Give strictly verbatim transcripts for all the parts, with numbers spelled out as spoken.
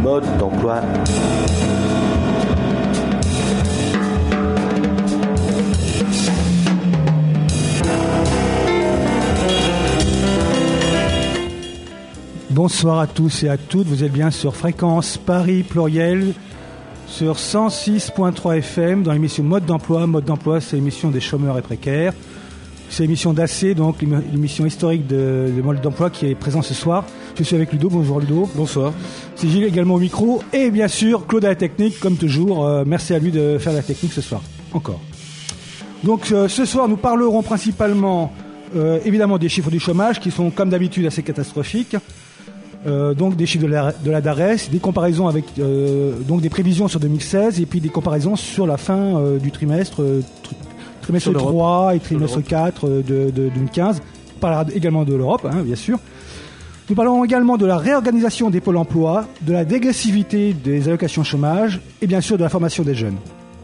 Mode d'emploi. Bonsoir à tous et à toutes, vous êtes bien sur Fréquence Paris Pluriel sur cent six point trois F M dans l'émission Mode d'emploi. Mode d'emploi, c'est l'émission des chômeurs et précaires. C'est l'émission d'A C, donc l'émission historique de, de Mode d'emploi qui est présente ce soir. Je suis avec Ludo, bonjour Ludo. Bonsoir. C'est Gilles également au micro et bien sûr Claude à la technique, comme toujours. Euh, merci à lui de faire la technique ce soir, encore. Donc euh, ce soir nous parlerons principalement euh, évidemment des chiffres du chômage qui sont comme d'habitude assez catastrophiques. Euh, donc des chiffres de la, de la DARES, des comparaisons avec euh, donc des prévisions sur deux mille seize et puis des comparaisons sur la fin euh, du trimestre euh, tri, trimestre trois et trimestre quatre euh, de, de, de deux mille quinze. On parlera également de l'Europe, hein, bien sûr. Nous parlerons également de la réorganisation des pôles emploi, de la dégressivité des allocations chômage et bien sûr de la formation des jeunes.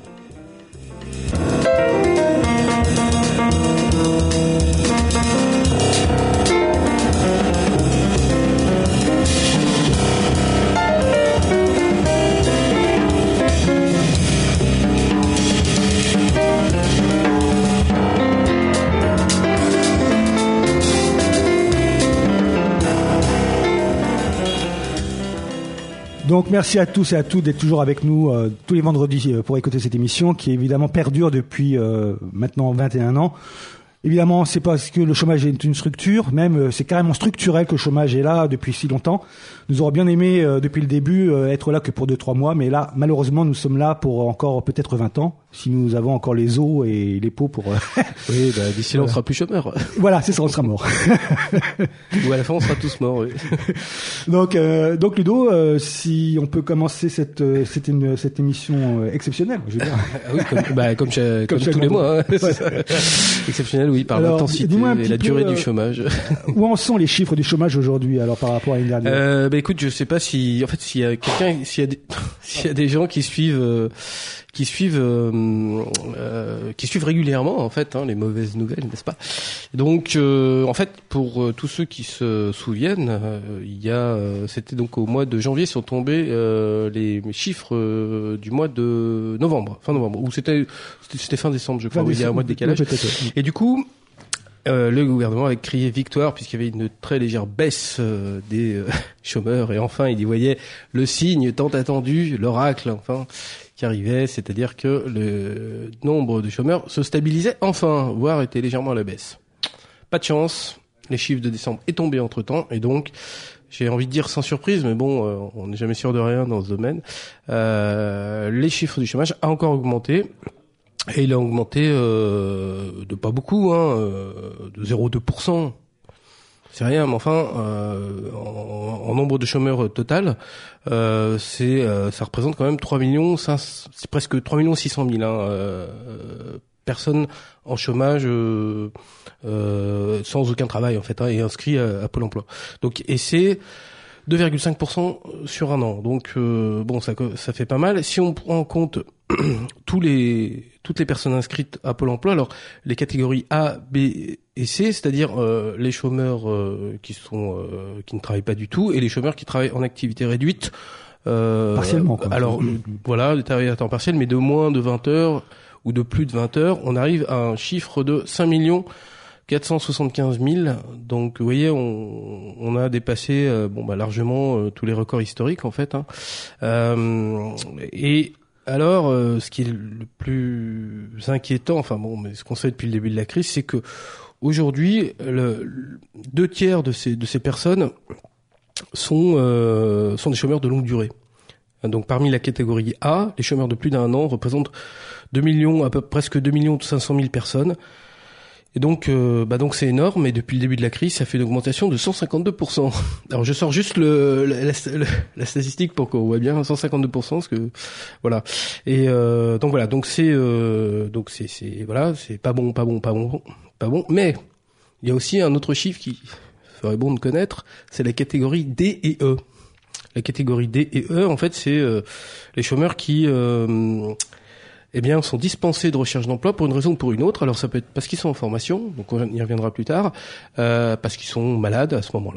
Donc merci à tous et à toutes d'être toujours avec nous euh, tous les vendredis euh, pour écouter cette émission qui évidemment perdure depuis euh, maintenant vingt et un ans. Évidemment, c'est parce que le chômage est une structure, même euh, c'est carrément structurel que le chômage est là depuis si longtemps. Nous aurions bien aimé euh, depuis le début euh, être là que pour deux trois mois, mais là malheureusement nous sommes là pour encore peut-être vingt ans si nous avons encore les os et les peaux pour. Euh... Oui, bah, d'ici là on sera plus chômeurs. Voilà, c'est ça, on sera mort. Ou à la fin on sera tous morts. Oui. donc, euh, donc Ludo, euh, si on peut commencer cette euh, cette, une, cette émission euh, exceptionnelle, je veux dire. Ah oui, comme, bah, comme, comme, comme tous les mois. Hein. Ouais. Exceptionnelle, oui, par alors, l'intensité et la durée peu, du chômage. Où en sont les chiffres du chômage aujourd'hui, alors par rapport à l'année dernière? Euh, bah écoute, je sais pas si, en fait, s'il y a quelqu'un, s'il y a des, s'il y a des gens qui suivent. Euh, qui suivent euh, euh, qui suivent régulièrement en fait hein, les mauvaises nouvelles, n'est-ce pas? Donc euh, en fait pour euh, tous ceux qui se souviennent, euh, il y a euh, c'était donc au mois de janvier sont tombés euh, les chiffres euh, du mois de novembre, fin novembre, ou c'était c'était, c'était fin décembre je crois, oui, il y a un mois de décalage. Et du coup Euh, le gouvernement avait crié victoire puisqu'il y avait une très légère baisse euh, des euh, chômeurs et enfin il y voyait le signe tant attendu, l'oracle enfin qui arrivait, c'est-à-dire que le nombre de chômeurs se stabilisait enfin, voire était légèrement à la baisse. Pas de chance, les chiffres de décembre est tombé entre-temps et donc j'ai envie de dire sans surprise, mais bon, euh, on n'est jamais sûr de rien dans ce domaine, euh, les chiffres du chômage ont encore augmenté. Et il a augmenté euh, de pas beaucoup, hein, euh, de zéro virgule deux pour cent. C'est rien, mais enfin, euh, en, en nombre de chômeurs total, euh, c'est, euh, ça représente quand même trois millions cinq, c'est presque trois millions six cent mille hein, euh, personnes en chômage euh, euh, sans aucun travail en fait, hein, et inscrits à, à Pôle Emploi. Donc, et c'est deux virgule cinq pour cent sur un an. Donc euh, bon, ça, ça fait pas mal. Si on prend en compte tous les toutes les personnes inscrites à Pôle Emploi, alors les catégories A, B et C, c'est-à-dire euh, les chômeurs euh, qui sont euh, qui ne travaillent pas du tout et les chômeurs qui travaillent en activité réduite. Euh, Partiellement. Quoi. Alors voilà, les travailleurs à temps partiel, mais de moins de vingt heures ou de plus de vingt heures, on arrive à un chiffre de cinq millions quatre cent soixante-quinze mille. Donc, vous voyez, on, on a dépassé euh, bon bah largement euh, tous les records historiques en fait. Hein. Euh, et alors, euh, ce qui est le plus inquiétant, enfin bon, mais ce qu'on sait depuis le début de la crise, c'est que aujourd'hui, le, le, deux tiers de ces de ces personnes sont euh, sont des chômeurs de longue durée. Donc, parmi la catégorie A, les chômeurs de plus d'un an représentent deux millions, à peu presque deux millions cinq cent mille personnes. Et donc, euh, bah donc c'est énorme. Et depuis le début de la crise, ça fait une augmentation de cent cinquante-deux pour cent. Alors, je sors juste le, la, la, la statistique pour qu'on voit bien cent cinquante-deux pour cent, parce que voilà. Et euh, donc voilà, donc c'est euh, donc c'est c'est voilà, c'est pas bon, pas bon, pas bon, pas bon. Mais il y a aussi un autre chiffre qui serait bon de connaître, c'est la catégorie D et E. La catégorie D et E, en fait, c'est euh, les chômeurs qui euh, eh bien, sont dispensés de recherche d'emploi pour une raison ou pour une autre. Alors, ça peut être parce qu'ils sont en formation, donc on y reviendra plus tard, euh, parce qu'ils sont malades à ce moment-là,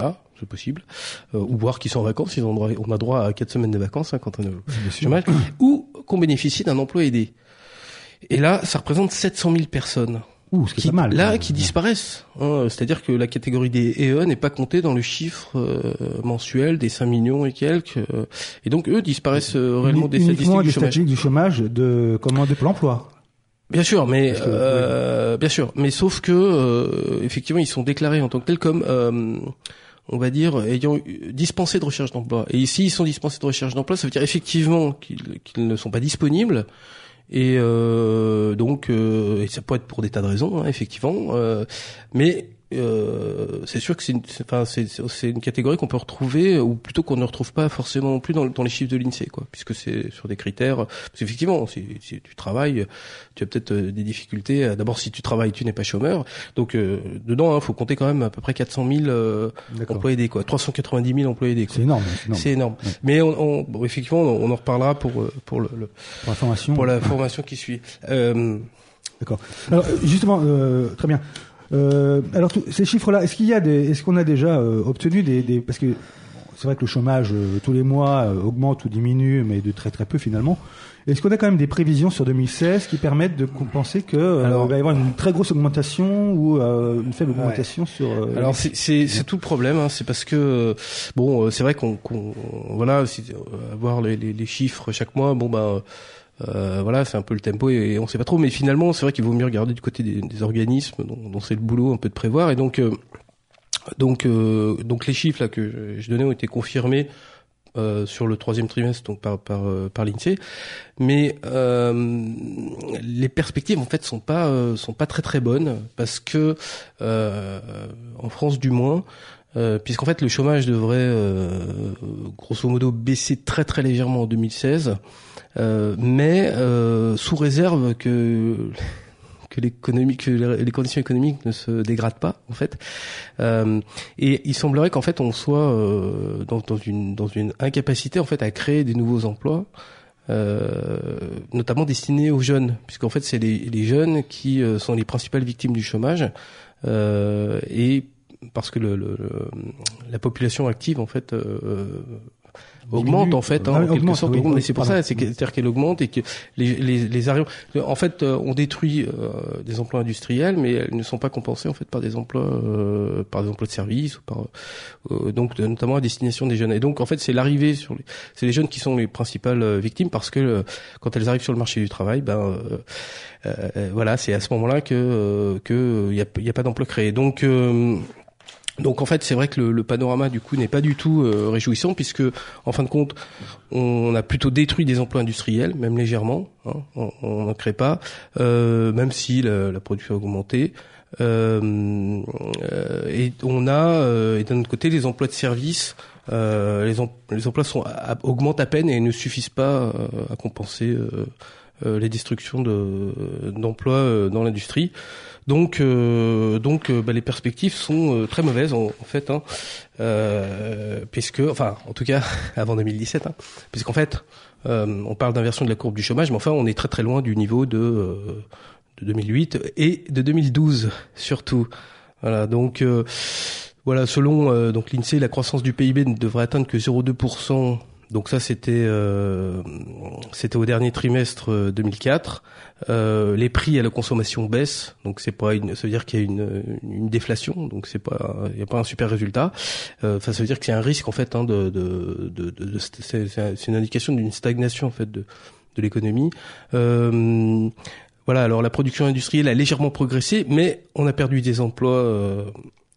c'est possible, euh, ou voir qu'ils sont en vacances, ils ont droit, on a droit à quatre semaines de vacances hein, quand on est au chômage, ou qu'on bénéficie d'un emploi aidé. Et là, ça représente sept cent mille personnes. Ouh, ce qui qui, est pas mal. Là, ouais. qui disparaissent. Hein, c'est-à-dire que la catégorie des E E n'est pas comptée dans le chiffre euh, mensuel des cinq millions et quelques. Euh, et donc, eux disparaissent euh, réellement des Uniquement statistiques du des chômage. statistiques du chômage de comment de Pôle emploi. Bien sûr, mais que, euh, bien sûr, mais sauf que euh, effectivement, ils sont déclarés en tant que tels comme euh, on va dire ayant dispensé de recherche d'emploi. Et ici, ils sont dispensés de recherche d'emploi, ça veut dire effectivement qu'ils, qu'ils ne sont pas disponibles. Et euh, donc, euh, et ça peut être pour des tas de raisons, hein, effectivement. Euh, mais euh, c'est sûr que c'est une, c'est, enfin, c'est, c'est une catégorie qu'on peut retrouver, ou plutôt qu'on ne retrouve pas forcément non plus dans, dans les chiffres de l'INSEE, quoi, puisque c'est sur des critères. Parce qu'effectivement, si, si tu travailles, tu as peut-être des difficultés. D'abord, si tu travailles, tu n'es pas chômeur. Donc, euh, dedans, il hein, faut compter quand même à peu près quatre cent mille euh, emplois aidés, quoi, trois cent quatre-vingt-dix mille emplois aidés. Quoi. C'est énorme. C'est énorme. C'est énorme. Ouais. Mais on, on, bon, effectivement, on en reparlera pour pour le, le pour la formation. Pour la formation qui suit. Euh... D'accord. Alors, justement, euh, très bien. Euh, alors tout, ces chiffres-là, est-ce qu'il y a des, est-ce qu'on a déjà euh, obtenu des, des, parce que bon, c'est vrai que le chômage euh, tous les mois euh, augmente ou diminue, mais de très très peu finalement. Est-ce qu'on a quand même des prévisions sur deux mille seize qui permettent de penser que euh, alors, il va y avoir une très grosse augmentation ou euh, une faible augmentation ouais. sur euh, alors c'est c'est, c'est tout le problème, hein, c'est parce que bon, c'est vrai qu'on, qu'on voilà, si, avoir les, les, les chiffres chaque mois, bon bah Euh, voilà, c'est un peu le tempo et, et on sait pas trop, mais finalement c'est vrai qu'il vaut mieux regarder du côté des, des organismes dont, dont c'est le boulot un peu de prévoir. Et donc euh, donc euh, donc les chiffres là que je donnais ont été confirmés euh, sur le troisième trimestre donc par par euh, par l'INSEE, mais euh, les perspectives en fait sont pas euh, sont pas très très bonnes parce que euh, en France du moins. Euh, puisqu'en fait le chômage devrait euh, grosso modo baisser très très légèrement en deux mille seize, euh, mais euh, sous réserve que que l'économie, que les conditions économiques ne se dégradent pas en fait. Euh, et il semblerait qu'en fait on soit euh, dans, dans une dans une incapacité en fait à créer des nouveaux emplois. Euh, notamment destinés aux jeunes, puisqu'en fait c'est les, les jeunes qui euh, sont les principales victimes du chômage, euh, et parce que le, le, le, la population active en fait euh, augmente en fait, hein, ah, en quelque augmente, sorte, oui, augmente. Mais c'est pour pardon. ça, c'est c'est-à-dire qu'elle augmente et que les les les arrières, en fait, on détruit euh, des emplois industriels, mais elles ne sont pas compensées en fait par des emplois, euh, par des emplois de service, ou par euh, donc notamment à destination des jeunes. Et donc en fait, c'est l'arrivée sur les, c'est les jeunes qui sont les principales victimes parce que euh, quand elles arrivent sur le marché du travail, ben euh, euh, voilà, c'est à ce moment-là que euh, que il y a il y a pas d'emploi créé. Donc euh, Donc en fait, c'est vrai que le, le panorama du coup n'est pas du tout euh, réjouissant puisque en fin de compte, on a plutôt détruit des emplois industriels, même légèrement. Hein, on n'en crée pas, euh, même si la, la production a augmenté. Euh, euh, et on a, euh, et d'un autre côté, les emplois de service, euh, les, em- les emplois sont à, augmentent à peine et ne suffisent pas euh, à compenser euh, euh, les destructions de, d'emplois euh, dans l'industrie. Donc, euh, donc, euh, bah, les perspectives sont euh, très mauvaises en, en fait, hein, euh, puisque, enfin, en tout cas, avant deux mille dix-sept, hein, puisqu'en fait, euh, on parle d'inversion de la courbe du chômage, mais enfin, on est très très loin du niveau de, euh, de deux mille huit et de deux mille douze surtout. Voilà, donc, euh, voilà, selon euh, donc l'INSEE, la croissance du P I B ne devrait atteindre que zéro virgule deux pour cent. Donc ça, c'était euh, c'était au dernier trimestre deux mille quatre. Euh, les prix à la consommation baissent, donc c'est pas une, ça veut dire qu'il y a une, une déflation, donc c'est pas, il y a pas un super résultat. Euh, enfin, ça veut dire qu'il y a un risque en fait, hein, de, de, de, de, de c'est, c'est une indication d'une stagnation en fait de, de l'économie. Euh, voilà. Alors la production industrielle a légèrement progressé, mais on a perdu des emplois. Euh,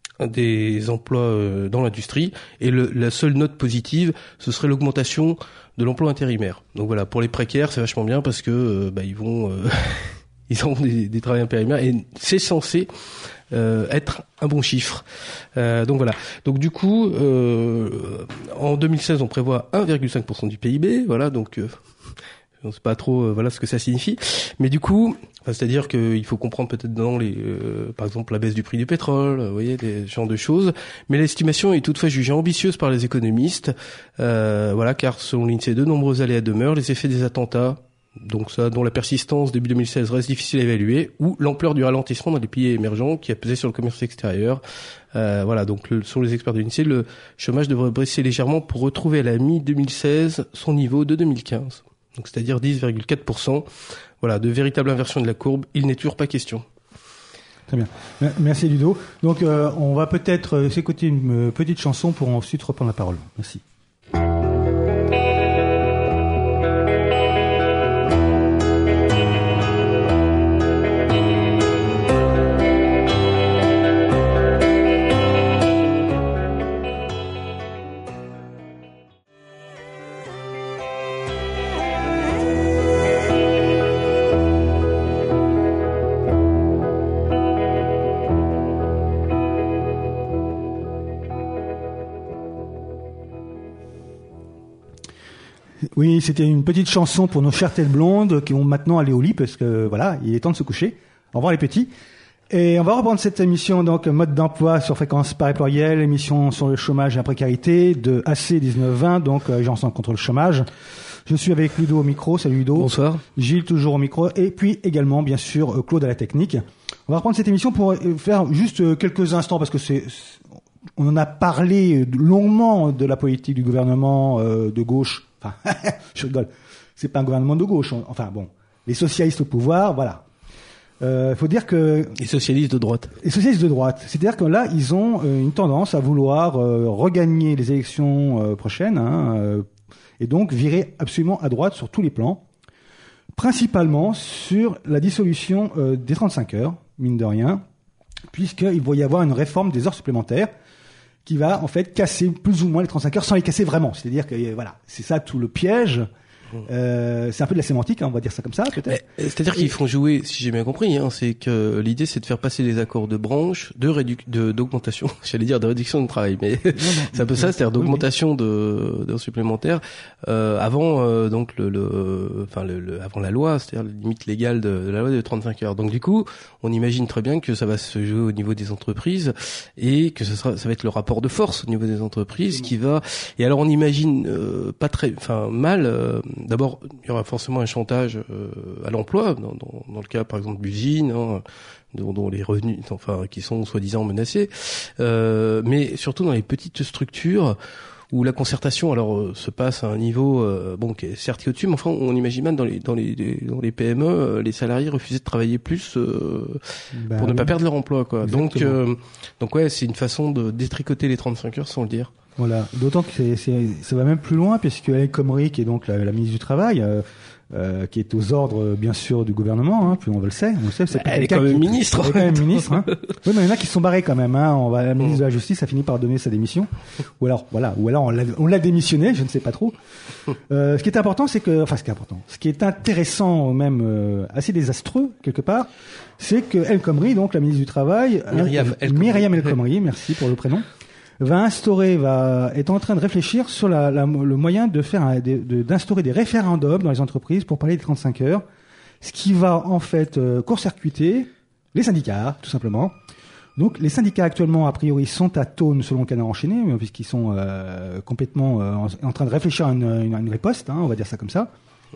des emplois euh, dans l'industrie et le, la seule note positive ce serait l'augmentation de l'emploi intérimaire. Donc voilà, pour les précaires c'est vachement bien parce que euh, bah ils vont euh, ils ont des, des travails intérimaires et c'est censé euh, être un bon chiffre. Euh, donc voilà. Donc du coup euh, en deux mille seize on prévoit un virgule cinq pour cent du P I B, voilà, donc euh, on sait pas trop euh, voilà ce que ça signifie, mais du coup enfin, c'est-à-dire qu'il faut comprendre peut-être dans les euh, par exemple la baisse du prix du pétrole, vous voyez, des genres de choses, mais l'estimation est toutefois jugée ambitieuse par les économistes, euh, voilà, car selon l'INSEE de nombreux aléas demeurent, les effets des attentats donc ça, dont la persistance début deux mille seize reste difficile à évaluer, ou l'ampleur du ralentissement dans les pays émergents qui a pesé sur le commerce extérieur. Euh, voilà, donc le, selon les experts de l'INSEE, le chômage devrait baisser légèrement pour retrouver à la mi deux mille seize son niveau de deux mille quinze. Donc c'est-à-dire dix virgule quatre pour cent. Voilà, de véritable inversion de la courbe, il n'est toujours pas question. Très bien. Merci Ludo. Donc euh, on va peut-être euh, s'écouter une euh, petite chanson pour ensuite reprendre la parole. Merci. Oui, c'était une petite chanson pour nos chères têtes blondes qui vont maintenant aller au lit parce que voilà, il est temps de se coucher. Au revoir les petits. Et on va reprendre cette émission donc mode d'emploi sur fréquence par pluriel, émission sur le chômage et la précarité de A C dix-neuf vingt, donc Agence contre le chômage. Je suis avec Ludo au micro. Salut Ludo. Bonsoir. Gilles toujours au micro et puis également bien sûr Claude à la technique. On va reprendre cette émission pour faire juste quelques instants parce que c'est on en a parlé longuement de la politique du gouvernement euh, de gauche. Enfin, je rigole. C'est pas un gouvernement de gauche. Enfin bon, les socialistes au pouvoir, voilà. Il euh, faut dire que les socialistes de droite. Les socialistes de droite, c'est-à-dire que là, ils ont euh, une tendance à vouloir euh, regagner les élections euh, prochaines, hein, euh, et donc virer absolument à droite sur tous les plans, principalement sur la dissolution euh, des trente-cinq heures, mine de rien, puisqu'il va y avoir une réforme des heures supplémentaires qui va en fait casser plus ou moins les trente-cinq heures sans les casser vraiment. C'est-à-dire que voilà, c'est ça tout le piège. Euh, c'est un peu de la sémantique, hein, on va dire ça comme ça, peut-être. Mais, c'est-à-dire qu'ils font jouer, si j'ai bien compris, hein, c'est que l'idée c'est de faire passer les accords de branche, de rédu- de d'augmentation, j'allais dire de réduction de travail, mais non, non, c'est un peu ça, c'est-à-dire d'augmentation oui, oui. de d'heures supplémentaires euh, avant euh, donc le, le enfin le, le avant la loi, c'est-à-dire la limite légale de, de la loi de trente-cinq heures. Donc du coup, on imagine très bien que ça va se jouer au niveau des entreprises et que ça sera ça va être le rapport de force au niveau des entreprises qui va. Et alors on imagine euh, pas très, enfin mal. Euh, D'abord, il y aura forcément un chantage euh, à l'emploi, dans, dans, dans le cas, par exemple, d'usines, hein, dont, dont les revenus, enfin, qui sont soi-disant menacés, euh, mais surtout dans les petites structures où la concertation, alors, euh, se passe à un niveau, euh, bon, qui est certes au-dessus, mais enfin, on imagine même dans les dans les, les dans les P M E, euh, les salariés refusaient de travailler plus euh, bah, pour ne oui. pas perdre leur emploi, quoi. Exactement. Donc, euh, donc ouais, c'est une façon de détricoter les trente-cinq heures, sans le dire. Voilà. D'autant que c'est, c'est, ça va même plus loin, puisque El Khomri, qui est donc la, la ministre du Travail, euh, euh, qui est aux ordres, bien sûr, du gouvernement, hein, puis on le sait, on le sait. C'est elle est quand même qui, ministre. Elle est quand même ministre. Hein. Oui, mais il y en a qui sont barrés quand même. Hein. On va, la ministre de la Justice a fini par donner sa démission, ou alors, voilà, ou alors on l'a, on l'a démissionné, je ne sais pas trop. Euh, ce qui est important, c'est que, enfin, ce qui est important, ce qui est intéressant, même euh, assez désastreux quelque part, c'est que El Khomri, donc la ministre du Travail, Myriam El Khomri, Myriam El Khomri, merci pour le prénom. va instaurer, va est en train de réfléchir sur la, la, le moyen de faire un, de, de, d'instaurer des référendums dans les entreprises pour parler des trente-cinq heures, ce qui va en fait euh, court-circuiter les syndicats, tout simplement. Donc les syndicats actuellement, a priori, sont à Tône selon le Canard enchaîné, puisqu'ils sont euh, complètement euh, en, en train de réfléchir à une, une, une riposte, hein, on va dire ça comme ça.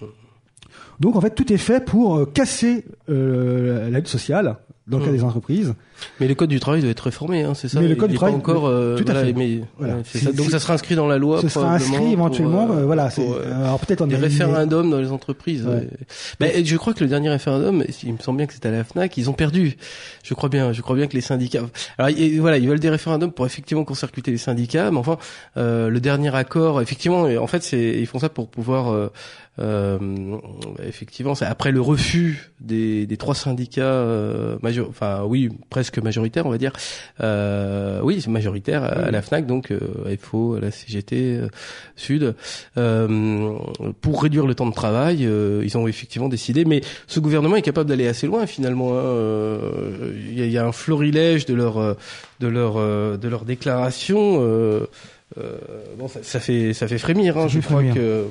Donc en fait, tout est fait pour euh, casser euh, l'aide sociale dans le mmh. cas des entreprises. Mais le code du travail doit être réformé, hein, c'est ça. Mais le code du travail, pas encore. Euh, tout à voilà, fait. Mais, voilà. c'est ça. Donc ça sera inscrit dans la loi. Ce sera inscrit éventuellement. Pour, euh, voilà. Pour, c'est, euh, alors peut-être en des référendums dans les entreprises. Ouais. Ben, je crois que le dernier référendum, il me semble bien que c'était à la FNAC, ils ont perdu. Je crois bien. Je crois bien que les syndicats. Alors et, voilà, ils veulent des référendums pour effectivement court-circuiter les syndicats, mais enfin euh, le dernier accord, effectivement, en fait, c'est ils font ça pour pouvoir. Euh, Euh, effectivement, c'est après le refus des, des trois syndicats, euh, major, enfin oui, presque majoritaires, on va dire. Euh, oui, c'est majoritaire à, à la FNAC, donc euh, F O, la C G T euh, Sud, euh, pour réduire le temps de travail. Euh, ils ont effectivement décidé, mais ce gouvernement est capable d'aller assez loin finalement. Il hein. euh, y, a, y a un florilège de leur de leur de leur déclaration. Euh, euh, bon, ça, ça fait ça fait frémir. Hein, ça je fait crois frémir. que.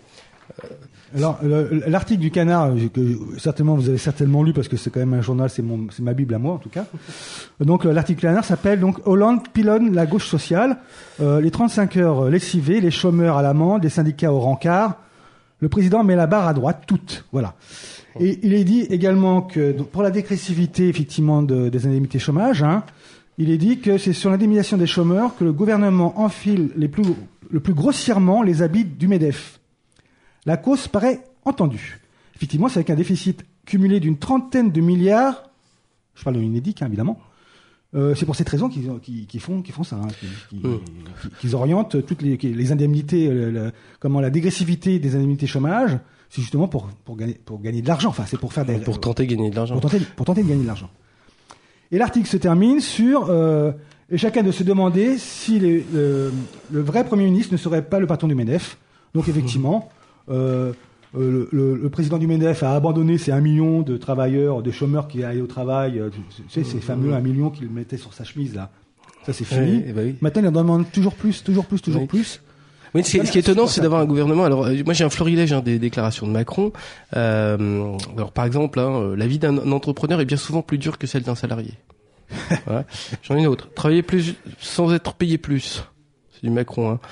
Alors, le, l'article du Canard, que certainement vous avez certainement lu parce que c'est quand même un journal, c'est mon, c'est ma bible à moi en tout cas. Donc, l'article du Canard s'appelle donc Hollande pilonne la gauche sociale, euh, les trente-cinq heures lessivées, les chômeurs à l'amende, les syndicats au rencard. le président met la barre à droite, toute. Voilà. Et il est dit également que donc, pour la dégressivité effectivement de, des indemnités chômage, hein, il est dit que c'est sur l'indemnisation des chômeurs que le gouvernement enfile les plus, le plus grossièrement les habits du MEDEF. La cause paraît entendue. Effectivement, c'est avec un déficit cumulé d'une trentaine de milliards, je parle de l'UNEDIC hein, évidemment, euh, c'est pour cette raison qu'ils, qu'ils, qu'ils, font, qu'ils font ça, hein, qu'ils, qu'ils, qu'ils orientent toutes les, les indemnités, le, le, comment la dégressivité des indemnités chômage, c'est justement pour, pour, gagner, pour gagner de l'argent, enfin c'est pour faire des... Pour tenter de gagner de l'argent. Pour tenter, pour tenter de gagner de l'argent. Et l'article se termine sur euh, et chacun de se demander si les, le, le vrai Premier ministre ne serait pas le patron du MEDEF. Donc effectivement, euh, euh, le, le président du MEDEF a abandonné ces un million de travailleurs, de chômeurs qui allaient au travail. Euh, tu sais, ces fameux un million qu'il mettait sur sa chemise là. Ça c'est fini. Ouais, bah oui. Maintenant il en demande toujours plus, toujours plus, toujours oui. plus. Oui, c'est, ce qui est étonnant, c'est d'avoir un gouvernement. Alors, euh, moi, j'ai un florilège hein, des déclarations de Macron. Euh, alors, par exemple, hein, la vie d'un entrepreneur est bien souvent plus dure que celle d'un salarié. Voilà. J'en ai une autre. Travailler plus sans être payé plus. C'est du Macron. Hein.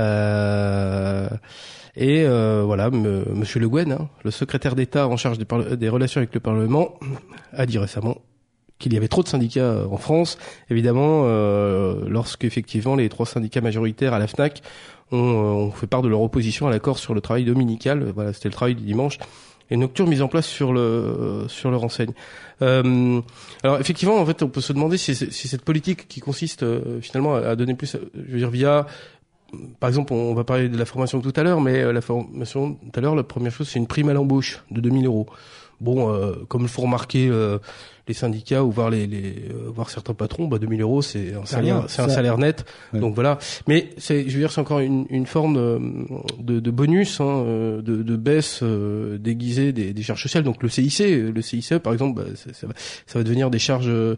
Euh, et euh, voilà, m- Monsieur Le Guen, hein, le secrétaire d'État en charge des, parle- des relations avec le Parlement, a dit récemment qu'il y avait trop de syndicats en France. Évidemment, euh, lorsque effectivement les trois syndicats majoritaires à la FNAC ont, ont fait part de leur opposition à l'accord sur le travail dominical. Voilà, c'était le travail du dimanche. Et nocturne mise en place sur le sur leur enseigne. Euh, alors effectivement, en fait, on peut se demander si, si cette politique qui consiste euh, finalement à donner plus, je veux dire via, par exemple, on va parler de la formation tout à l'heure, mais la formation tout à l'heure, la première chose, c'est une prime à l'embauche de deux mille euros. Bon, euh, comme le font remarquer euh, les syndicats ou voir les, les euh, voir certains patrons, bah deux mille euros, c'est un salaire, rien, c'est un ça... salaire net. Ouais. Donc voilà. Mais c'est, je veux dire, c'est encore une, une forme de, de, de bonus, hein, de, de baisse euh, déguisée des, des charges sociales. Donc le C I C, le C I C, par exemple, bah, ça, ça, va, ça va devenir des charges, euh,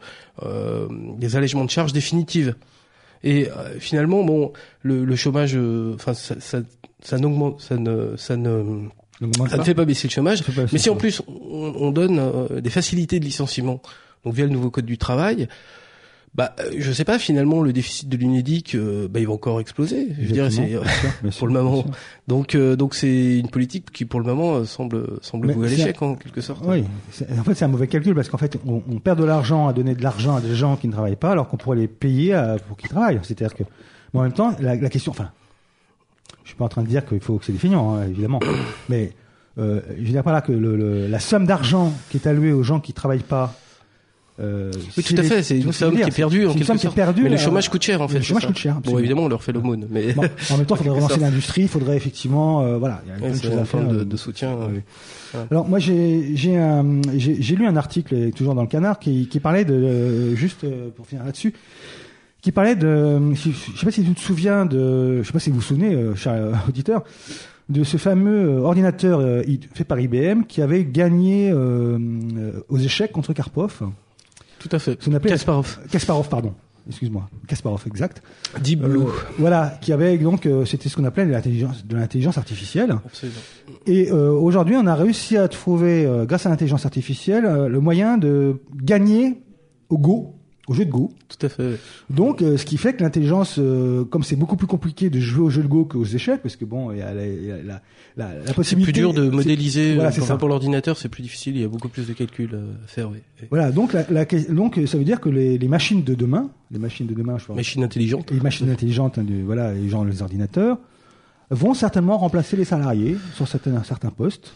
des allègements de charges définitives. Et euh, finalement, bon, le, le chômage, enfin, euh, ça, ça, ça n'augmente, ça ne, ça ne Ça ne fait pas baisser le chômage, mais si en plus on, on donne euh, des facilités de licenciement, donc via le nouveau code du travail, bah je sais pas, finalement le déficit de l'UNEDIC, euh, bah il va encore exploser. Je veux dire, c'est bien sûr, bien pour sûr, le moment. Donc euh, donc c'est une politique qui pour le moment semble semble vouer à l'échec en quelque sorte. Oui, c'est, en fait c'est un mauvais calcul parce qu'en fait on, on perd de l'argent à donner de l'argent à des gens qui ne travaillent pas alors qu'on pourrait les payer à, pour qu'ils travaillent. C'est-à-dire que, mais en même temps la, la question, enfin. Je suis pas en train de dire qu'il faut que c'est défiant, hein, évidemment. Mais euh, je veux dire par là que le, le, la somme d'argent qui est allouée aux gens qui travaillent pas. Euh, oui, tout à fait. C'est une somme qui est perdue en quelque sorte. Mais le chômage coûte cher en fait. Le chômage coûte cher. Bon, évidemment, on leur fait l'aumône. Mais bon, en même temps, il faudrait relancer l'industrie. Il faudrait effectivement, euh, voilà, il y a plein ouais, de choses à faire de, de soutien. Euh, oui. Ouais. Alors moi, j'ai j'ai, un, j'ai j'ai lu un article toujours dans le Canard qui qui parlait de euh, juste euh, pour finir là-dessus. Qui parlait de, je sais pas si tu te souviens de, je sais pas si vous vous souvenez, euh, cher auditeur, de ce fameux ordinateur euh, fait par I B M qui avait gagné euh, aux échecs contre Karpov. Tout à fait. Kasparov. Kasparov, pardon. Excuse-moi. Kasparov, exact. Deep Blue. Euh, voilà, qui avait donc, euh, c'était ce qu'on appelait de l'intelligence, de l'intelligence artificielle. Absolument. Et euh, aujourd'hui, on a réussi à trouver, euh, grâce à l'intelligence artificielle, euh, le moyen de gagner au Go. Au jeu de Go. Tout à fait. Donc, euh, ce qui fait que l'intelligence, euh, comme c'est beaucoup plus compliqué de jouer au jeu de Go qu'aux échecs, parce que bon, il y a la, y a la, la, la possibilité. C'est plus dur de modéliser. Voilà, c'est enfin, ça. pour l'ordinateur, c'est plus difficile. Il y a beaucoup plus de calculs à faire. Oui. Voilà. Donc, la, la, donc, ça veut dire que les, les machines de demain, les machines de demain, je pense. Machines intelligentes. Les machines intelligentes, hein, de, voilà, les gens, les ordinateurs, vont certainement remplacer les salariés sur certains, certains postes.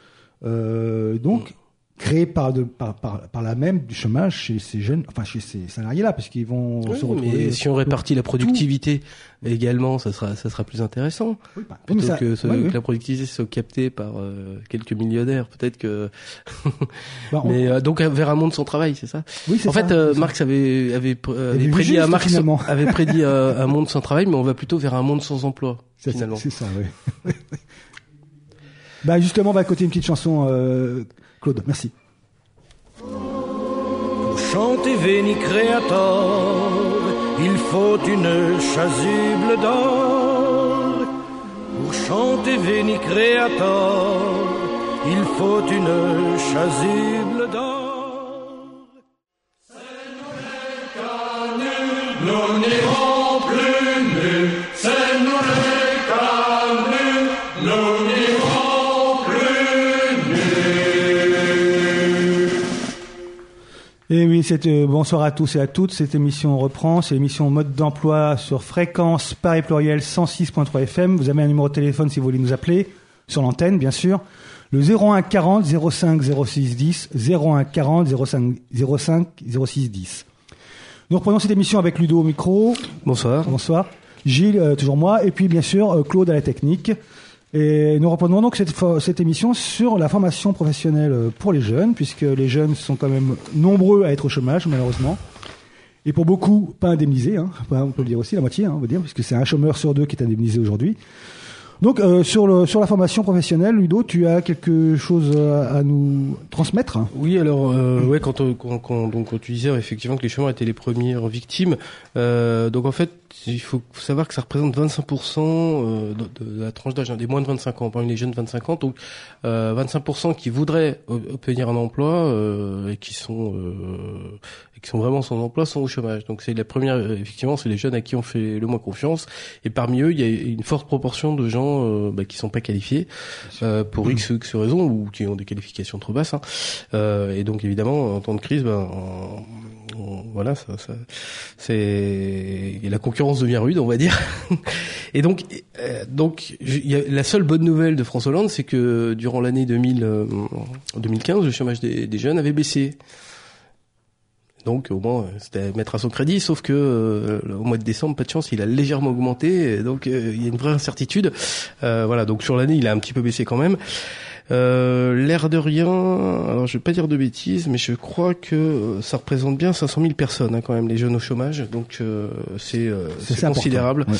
Euh, donc. Mm. Créé par, de, par, par, par la même du chômage chez ces jeunes, enfin chez ces salariés-là, parce qu'ils vont oui, se retrouver. Mais si on répartit la productivité tout. également, ça sera, ça sera plus intéressant. Oui, bah, plutôt ça, que, ce, oui, que oui. la productivité soit captée par euh, quelques millionnaires, peut-être que. bah, on... Mais euh, donc vers un monde sans travail, c'est ça. Oui, c'est en ça. fait, euh, Marx avait avait, euh, avait prédit juste, à Marx finalement. avait prédit euh, un monde sans travail, mais on va plutôt vers un monde sans emploi. C'est, finalement. C'est ça, oui. Bah justement, on va écouter une petite chanson. Euh, Claude, merci. Pour chanter Veni Creator, il faut une chasuble d'or. Pour chanter Veni Creator, il faut une chasuble d'or. C'est nous les canuts, nous n'irons plus nus. C'est nous les canuts, nous n'irons Et oui, c'est, euh, bonsoir à tous et à toutes. Cette émission reprend. C'est l'émission Mode d'emploi sur fréquence Paris Pluriel cent six point trois F M. Vous avez un numéro de téléphone si vous voulez nous appeler sur l'antenne, bien sûr. Le zéro un quarante zéro cinq zéro six dix, zéro un quarante zéro cinq zéro cinq zéro six dix. Nous reprenons cette émission avec Ludo au micro. Bonsoir. Bonsoir. Gilles, euh, toujours moi. Et puis, bien sûr, euh, Claude à la technique. Et nous reprenons donc cette, cette émission sur la formation professionnelle pour les jeunes, puisque les jeunes sont quand même nombreux à être au chômage, malheureusement. Et pour beaucoup, pas indemnisés, hein. On peut le dire aussi, la moitié, hein, on peut dire, puisque c'est un chômeur sur deux qui est indemnisé aujourd'hui. Donc, euh, sur, le, sur la formation professionnelle, Ludo, tu as quelque chose à, à nous transmettre? Oui, alors, euh, ouais, quand, quand, quand, donc, quand tu disais effectivement que les chômeurs étaient les premières victimes, euh, donc en fait, il faut savoir que ça représente vingt-cinq pour cent de, de la tranche d'âge, hein, des moins de vingt-cinq ans, parmi les jeunes de vingt-cinq ans, donc euh, vingt-cinq pour cent qui voudraient obtenir un emploi euh, et qui sont euh, et qui sont vraiment sans emploi sont au chômage. Donc c'est la première, effectivement, c'est les jeunes à qui on fait le moins confiance. Et parmi eux, il y a une forte proportion de gens euh, bah, qui sont pas qualifiés euh, pour X, X raisons ou qui ont des qualifications trop basses. Hein. Euh, et donc évidemment, en temps de crise, ben on, on, voilà, ça, ça, c'est la concurrence devient rude, on va dire. Et donc, euh, donc, il y a, la seule bonne nouvelle de François Hollande, c'est que durant l'année deux mille, euh, deux mille quinze, le chômage des, des jeunes avait baissé. Donc au moins c'était à mettre à son crédit, sauf que euh, au mois de décembre, pas de chance, il a légèrement augmenté, et donc euh, il y a une vraie incertitude. Euh, voilà, donc sur l'année, il a un petit peu baissé quand même. Euh, l'air de rien, alors je vais pas dire de bêtises, mais je crois que ça représente bien cinq cent mille personnes hein, quand même, les jeunes au chômage, donc euh, c'est, euh, c'est, c'est considérable. Ouais.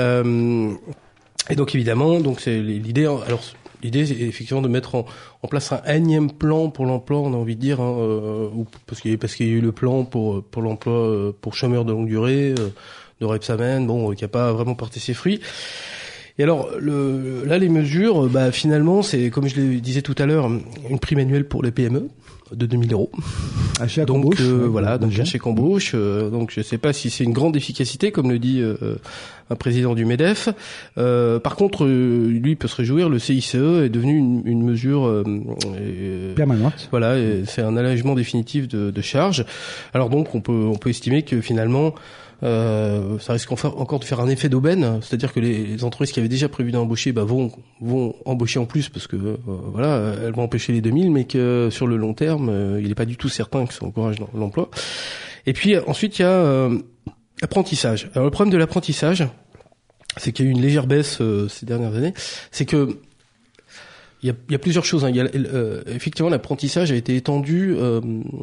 Euh, et donc évidemment, donc c'est l'idée. Alors l'idée, c'est effectivement de mettre en, en place un énième plan pour l'emploi, on a envie de dire, hein, euh, parce qu'il y a, parce qu'il y a eu le plan pour pour l'emploi euh, pour chômeurs de longue durée euh, de Rebsamen, bon, qui a pas vraiment porté ses fruits. Et alors, le, là, les mesures, bah, finalement, c'est, comme je le disais tout à l'heure, une prime annuelle pour les P M E de deux mille euros. Achat donc, qu'embauche, euh, ouais, voilà, donc déjà. achat qu'embauche. Euh, donc, je sais pas si c'est une grande efficacité, comme le dit euh, un président du MEDEF. Euh, par contre, euh, lui peut se réjouir. Le C I C E est devenu une, une mesure euh, euh, permanente. Voilà, et c'est un allègement définitif de, de charges. Alors donc, on peut, on peut estimer que finalement. Euh, ça risque encore de faire un effet d'aubaine, c'est-à-dire que les, les entreprises qui avaient déjà prévu d'embaucher bah, vont vont embaucher en plus parce que euh, voilà, elles vont empêcher les deux mille, mais que sur le long terme, euh, il n'est pas du tout certain que ça encourage l'emploi. Et puis ensuite il y a euh, l'apprentissage. Alors le problème de l'apprentissage, c'est qu'il y a eu une légère baisse euh, ces dernières années, c'est que il y a, il y a plusieurs choses. Hein. Il y a, euh, effectivement, l'apprentissage a été étendu euh,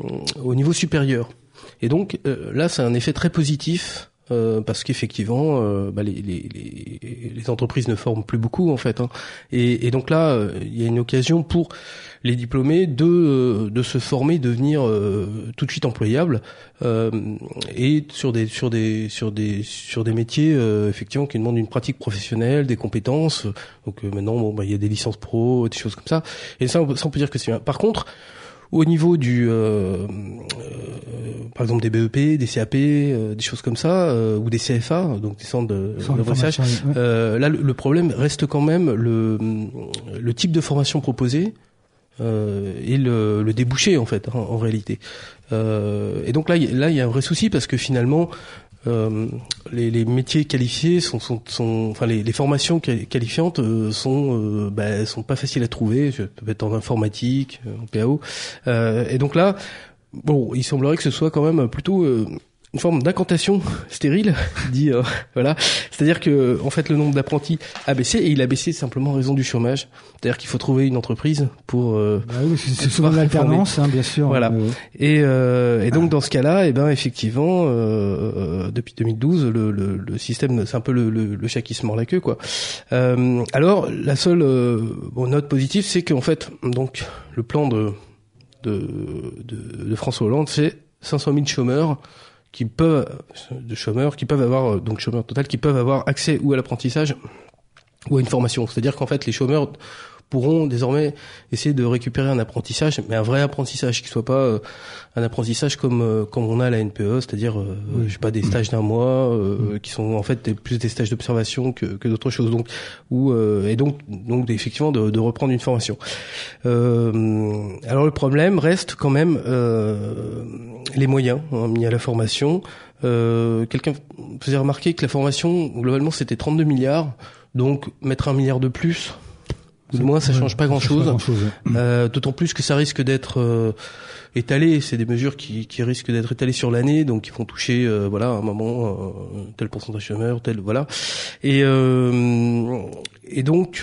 au niveau supérieur. Et donc euh, là, c'est un effet très positif euh, parce qu'effectivement, euh, bah, les, les, les, les entreprises ne forment plus beaucoup en fait. Hein. Et, et donc là, euh, il y a une occasion pour les diplômés de euh, de se former, de devenir euh, tout de suite employables euh, et sur des sur des sur des sur des métiers euh, effectivement qui demandent une pratique professionnelle, des compétences. Donc euh, maintenant, bon, bah, il y a des licences pro, des choses comme ça. Et ça, on, ça, on peut dire que c'est bien. Par contre, au niveau du, euh, euh, par exemple des B E P, des C A P, euh, des choses comme ça, euh, ou des C F A, donc des centres de, de recherche, ouais. euh, là le, le problème reste quand même le, le type de formation proposée euh, et le, le débouché en fait, hein, en réalité. Euh, et donc là, là il y a un vrai souci parce que finalement. Euh, les, les métiers qualifiés sont, sont, sont enfin les, les formations qualifiantes euh, sont, euh, bah, sont pas faciles à trouver. Ça peut être en informatique, en P A O. Euh, et donc là, bon, il semblerait que ce soit quand même plutôt euh, une forme d'incantation stérile, dit euh, voilà. C'est-à-dire que en fait le nombre d'apprentis a baissé et il a baissé simplement en raison du chômage. C'est-à-dire qu'il faut trouver une entreprise pour. Euh, bah oui, c'est, c'est souvent l'alternance, hein, bien sûr. Voilà. Euh, et, euh, et donc ah. dans ce cas-là, eh ben effectivement, euh, euh, depuis deux mille douze, le, le, le système, c'est un peu le, le, le chat qui se mord la queue, quoi. Euh, alors la seule euh, bon, note positive, c'est qu'en fait, donc le plan de de, de, de François Hollande, c'est cinq cent mille chômeurs. qui peuvent de chômeurs qui peuvent avoir donc chômeurs total qui peuvent avoir accès ou à l'apprentissage ou à une formation. C'est-à-dire qu'en fait les chômeurs pourront désormais essayer de récupérer un apprentissage, mais un vrai apprentissage qui soit pas euh, un apprentissage comme euh, comme on a à la N P E, c'est-à-dire euh, oui. je sais pas des stages d'un mois euh, oui. qui sont en fait des, plus des stages d'observation que, que d'autres choses. Donc ou euh, et donc donc effectivement de, de reprendre une formation. Euh, alors le problème reste quand même euh, les moyens hein, mis à la formation. Euh, quelqu'un faisait remarquer que la formation globalement c'était trente-deux milliards, donc mettre un milliard de plus. Ou de moins, ça change pas grand-chose. Grand chose, ouais. euh, d'autant plus que ça risque d'être euh, étalé. C'est des mesures qui, qui risquent d'être étalées sur l'année, donc qui vont toucher, euh, voilà, à un moment euh, tel pourcentage de chômeurs, tel, voilà. Et euh, et donc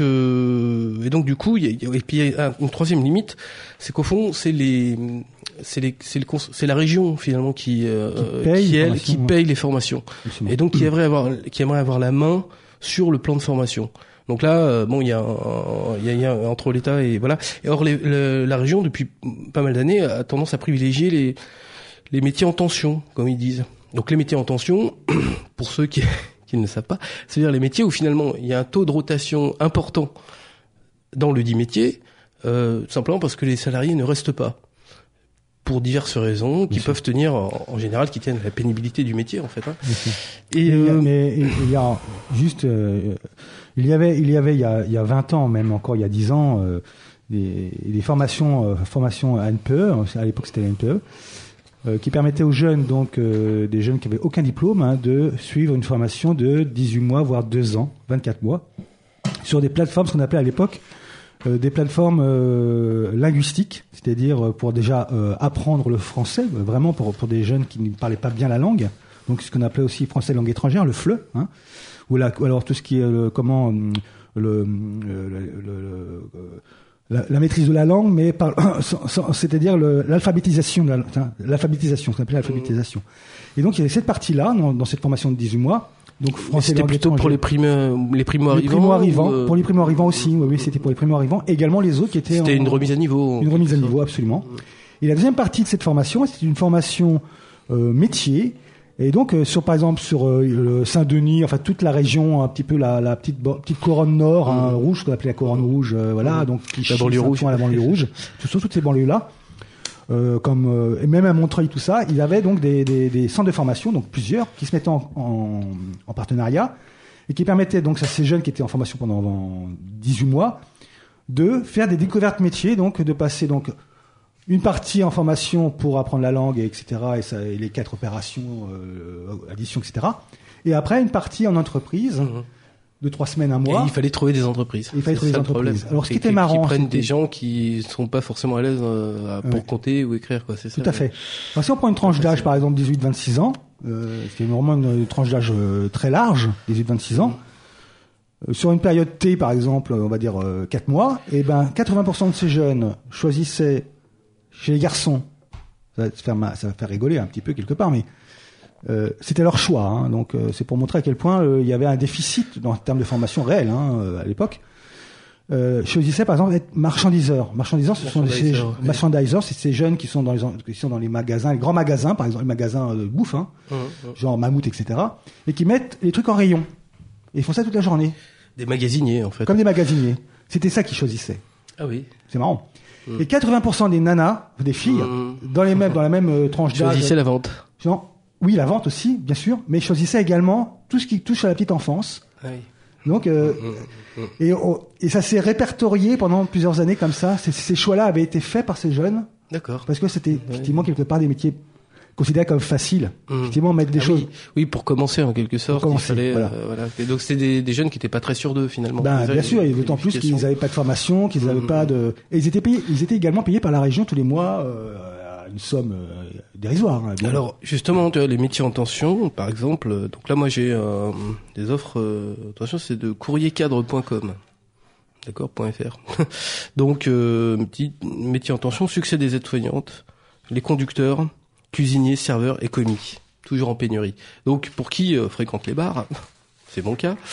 et donc du coup, il y a, et puis il y a une troisième limite, c'est qu'au fond, c'est les c'est les c'est le c'est la région finalement qui euh, qui paye, qui, elle, qui paye les formations, et donc qui aimerait avoir qui aimerait avoir la main sur le plan de formation. Donc là, euh, bon, il y a, il y a, il y a entre l'État et voilà. Et or, les, le, la région depuis pas mal d'années a tendance à privilégier les les métiers en tension, comme ils disent. Donc les métiers en tension, pour ceux qui qui ne le savent pas, c'est-à-dire les métiers où finalement il y a un taux de rotation important dans le dit métier, euh, simplement parce que les salariés ne restent pas. Pour diverses raisons, qui Bien peuvent sûr. tenir, en, en général, qui tiennent à la pénibilité du métier, en fait. Hein. Et, et euh... mais il y a juste, euh, il y avait, il y avait, il y a, il y a vingt ans, même encore il y a dix ans, euh, des, des formations, euh, formations à N P E. À l'époque, c'était la N P E, euh, qui permettaient aux jeunes, donc euh, des jeunes qui avaient aucun diplôme, hein, de suivre une formation de dix-huit mois, voire deux ans, vingt-quatre mois, sur des plateformes, ce qu'on appelait à l'époque Euh, des plateformes euh, linguistiques, c'est-à-dire pour déjà euh, apprendre le français, vraiment pour pour des jeunes qui ne parlaient pas bien la langue, donc ce qu'on appelait aussi français langue étrangère, le F L E, hein, ou, la, ou alors tout ce qui est le, comment le, le, le, le la, la maîtrise de la langue, mais par, c'est-à-dire le, l'alphabétisation, de la, hein, l'alphabétisation, ce qu'on appelle l'alphabétisation. Et donc il y avait cette partie-là dans, dans cette formation de dix-huit mois. Donc français, c'était plutôt pour les primo les primo arrivants. Les primo arrivants, euh... pour les primo arrivants aussi. Oui, oui, c'était pour les primo arrivants. Également les autres qui étaient. C'était en, une remise à niveau. Une remise à niveau, absolument. Et la deuxième partie de cette formation, c'était une formation euh, métier. Et donc euh, sur par exemple sur euh, le Saint-Denis, enfin toute la région, un petit peu la, la petite petite couronne nord, mmh. hein, rouge, qu'on appelait la couronne rouge, euh, voilà, mmh. donc Clichy, la banlieue rouge, la banlieue rouge, sur toutes ces banlieues là. Euh, comme euh, et même à Montreuil, tout ça, il avait donc des, des, des centres de formation, donc plusieurs, qui se mettaient en, en, en partenariat et qui permettaient donc à ces jeunes qui étaient en formation pendant dix-huit mois de faire des découvertes métiers, donc de passer donc une partie en formation pour apprendre la langue, et etc. et, ça, et les quatre opérations, euh, addition, et cetera. Et après une partie en entreprise. Mmh. De trois semaines, un mois. Et il fallait trouver des entreprises. Il fallait trouver des entreprises. Problème. Alors, ce qui et était qui, marrant, qui prennent c'était... des gens qui sont pas forcément à l'aise euh, pour ouais. compter ou écrire, quoi. C'est Tout ça. à fait. Alors, si on prend une tranche d'âge, par exemple, dix-huit vingt-six ans, euh, ce qui est vraiment une, une tranche d'âge euh, très large, dix-huit vingt-six ans, euh, sur une période T, par exemple, on va dire euh, quatre mois, et ben, quatre-vingts pour cent de ces jeunes choisissaient chez les garçons. Ça va faire, ma... ça va faire rigoler un petit peu quelque part, mais Euh, c'était leur choix, hein, donc euh, c'est pour montrer à quel point euh, il y avait un déficit dans, en termes de formation réelle hein, euh, à l'époque. Euh, choisissaient par exemple être marchandiseurs. Marchandiseurs, ce sont ces okay. marchandiseurs, c'est ces jeunes qui sont dans les qui sont dans les magasins, les grands magasins, par exemple les magasins de bouffe, hein, mmh, mmh. genre Mammouth, et cetera, et qui mettent les trucs en rayon. Et ils font ça toute la journée. Des magasiniers en fait. Comme des magasiniers. C'était ça qu'ils choisissaient. Ah oui. C'est marrant. Mmh. Et quatre-vingts pour cent des nanas, des filles, mmh. dans les mêmes dans la même euh, tranche d'âge. Choisissaient la vente. Non. Oui, la vente aussi, bien sûr, mais je choisissais également tout ce qui touche à la petite enfance. Oui. Donc, euh, mmh, mmh. Et, oh, et ça s'est répertorié pendant plusieurs années comme ça. Ces, ces choix-là avaient été faits par ces jeunes. D'accord. Parce que c'était oui. effectivement quelque part des métiers considérés comme faciles. Mmh. Effectivement, mettre des ah, choses. Oui. oui, pour commencer en quelque sorte. Pour commencer, il fallait, voilà. Euh, voilà. Et donc c'était des, des jeunes qui n'étaient pas très sûrs d'eux finalement. Ben, bien sûr, et d'autant plus qu'ils n'avaient pas de formation, qu'ils n'avaient mmh. pas de. Et ils étaient payés, ils étaient également payés par la région tous les mois. Euh, une somme euh, dérisoire. Hein, Alors justement, tu vois, les métiers en tension, par exemple, euh, donc là moi j'ai euh, des offres, euh, attention, c'est de courriercadre point com, d'accord, .fr. Donc euh, petit métier en tension, succès des aides-soignantes, les conducteurs, cuisiniers, serveurs et commis, toujours en pénurie. Donc pour qui euh, fréquente les bars, c'est mon cas,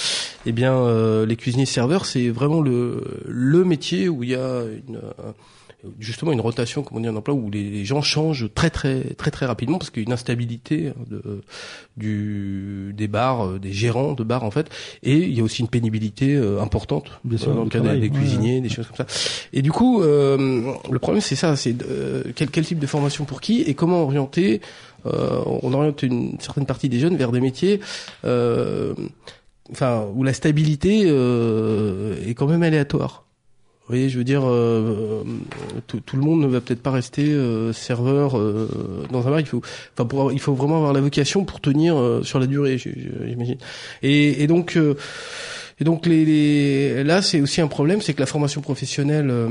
eh bien, euh, les cuisiniers serveurs, c'est vraiment le le métier où il y a une justement une rotation, comme on dit en emploi, où les gens changent très très très très rapidement parce qu'il y a une instabilité de du des bars, des gérants de bars en fait, et il y a aussi une pénibilité euh, importante Bien sûr, dans le cas travail, des, des cuisiniers, ouais. des choses comme ça. Et du coup, euh, le problème c'est ça, c'est euh, quel quel type de formation pour qui et comment orienter. Euh, on oriente une certaine partie des jeunes vers des métiers. Euh, enfin où la stabilité euh, est quand même aléatoire. Vous voyez, je veux dire, euh, tout, tout le monde ne va peut-être pas rester euh, serveur euh, dans un bar. Il faut, enfin, pour, il faut vraiment avoir la vocation pour tenir euh, sur la durée, j'imagine. Et, et donc, euh, et donc, les, les, là, c'est aussi un problème, c'est que la formation professionnelle. Euh,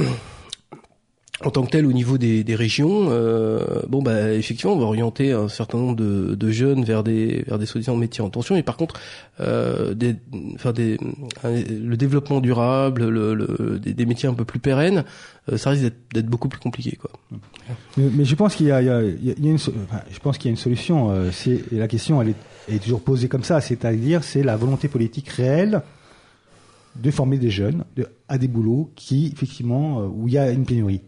En tant que tel, au niveau des, des régions, euh, bon bah effectivement, on va orienter un certain nombre de, de jeunes vers des vers des soi-disant métiers en tension. Et par contre, euh, des, enfin des, le développement durable, le, le, des, des métiers un peu plus pérennes, euh, ça risque d'être, d'être beaucoup plus compliqué, quoi. Mais, mais je pense qu'il y a, il y a, il y a une, enfin, je pense qu'il y a une solution. Euh, c'est et la question, elle est, elle est toujours posée comme ça, c'est-à-dire c'est la volonté politique réelle de former des jeunes de, à des boulots qui effectivement euh, où il y a une pénurie.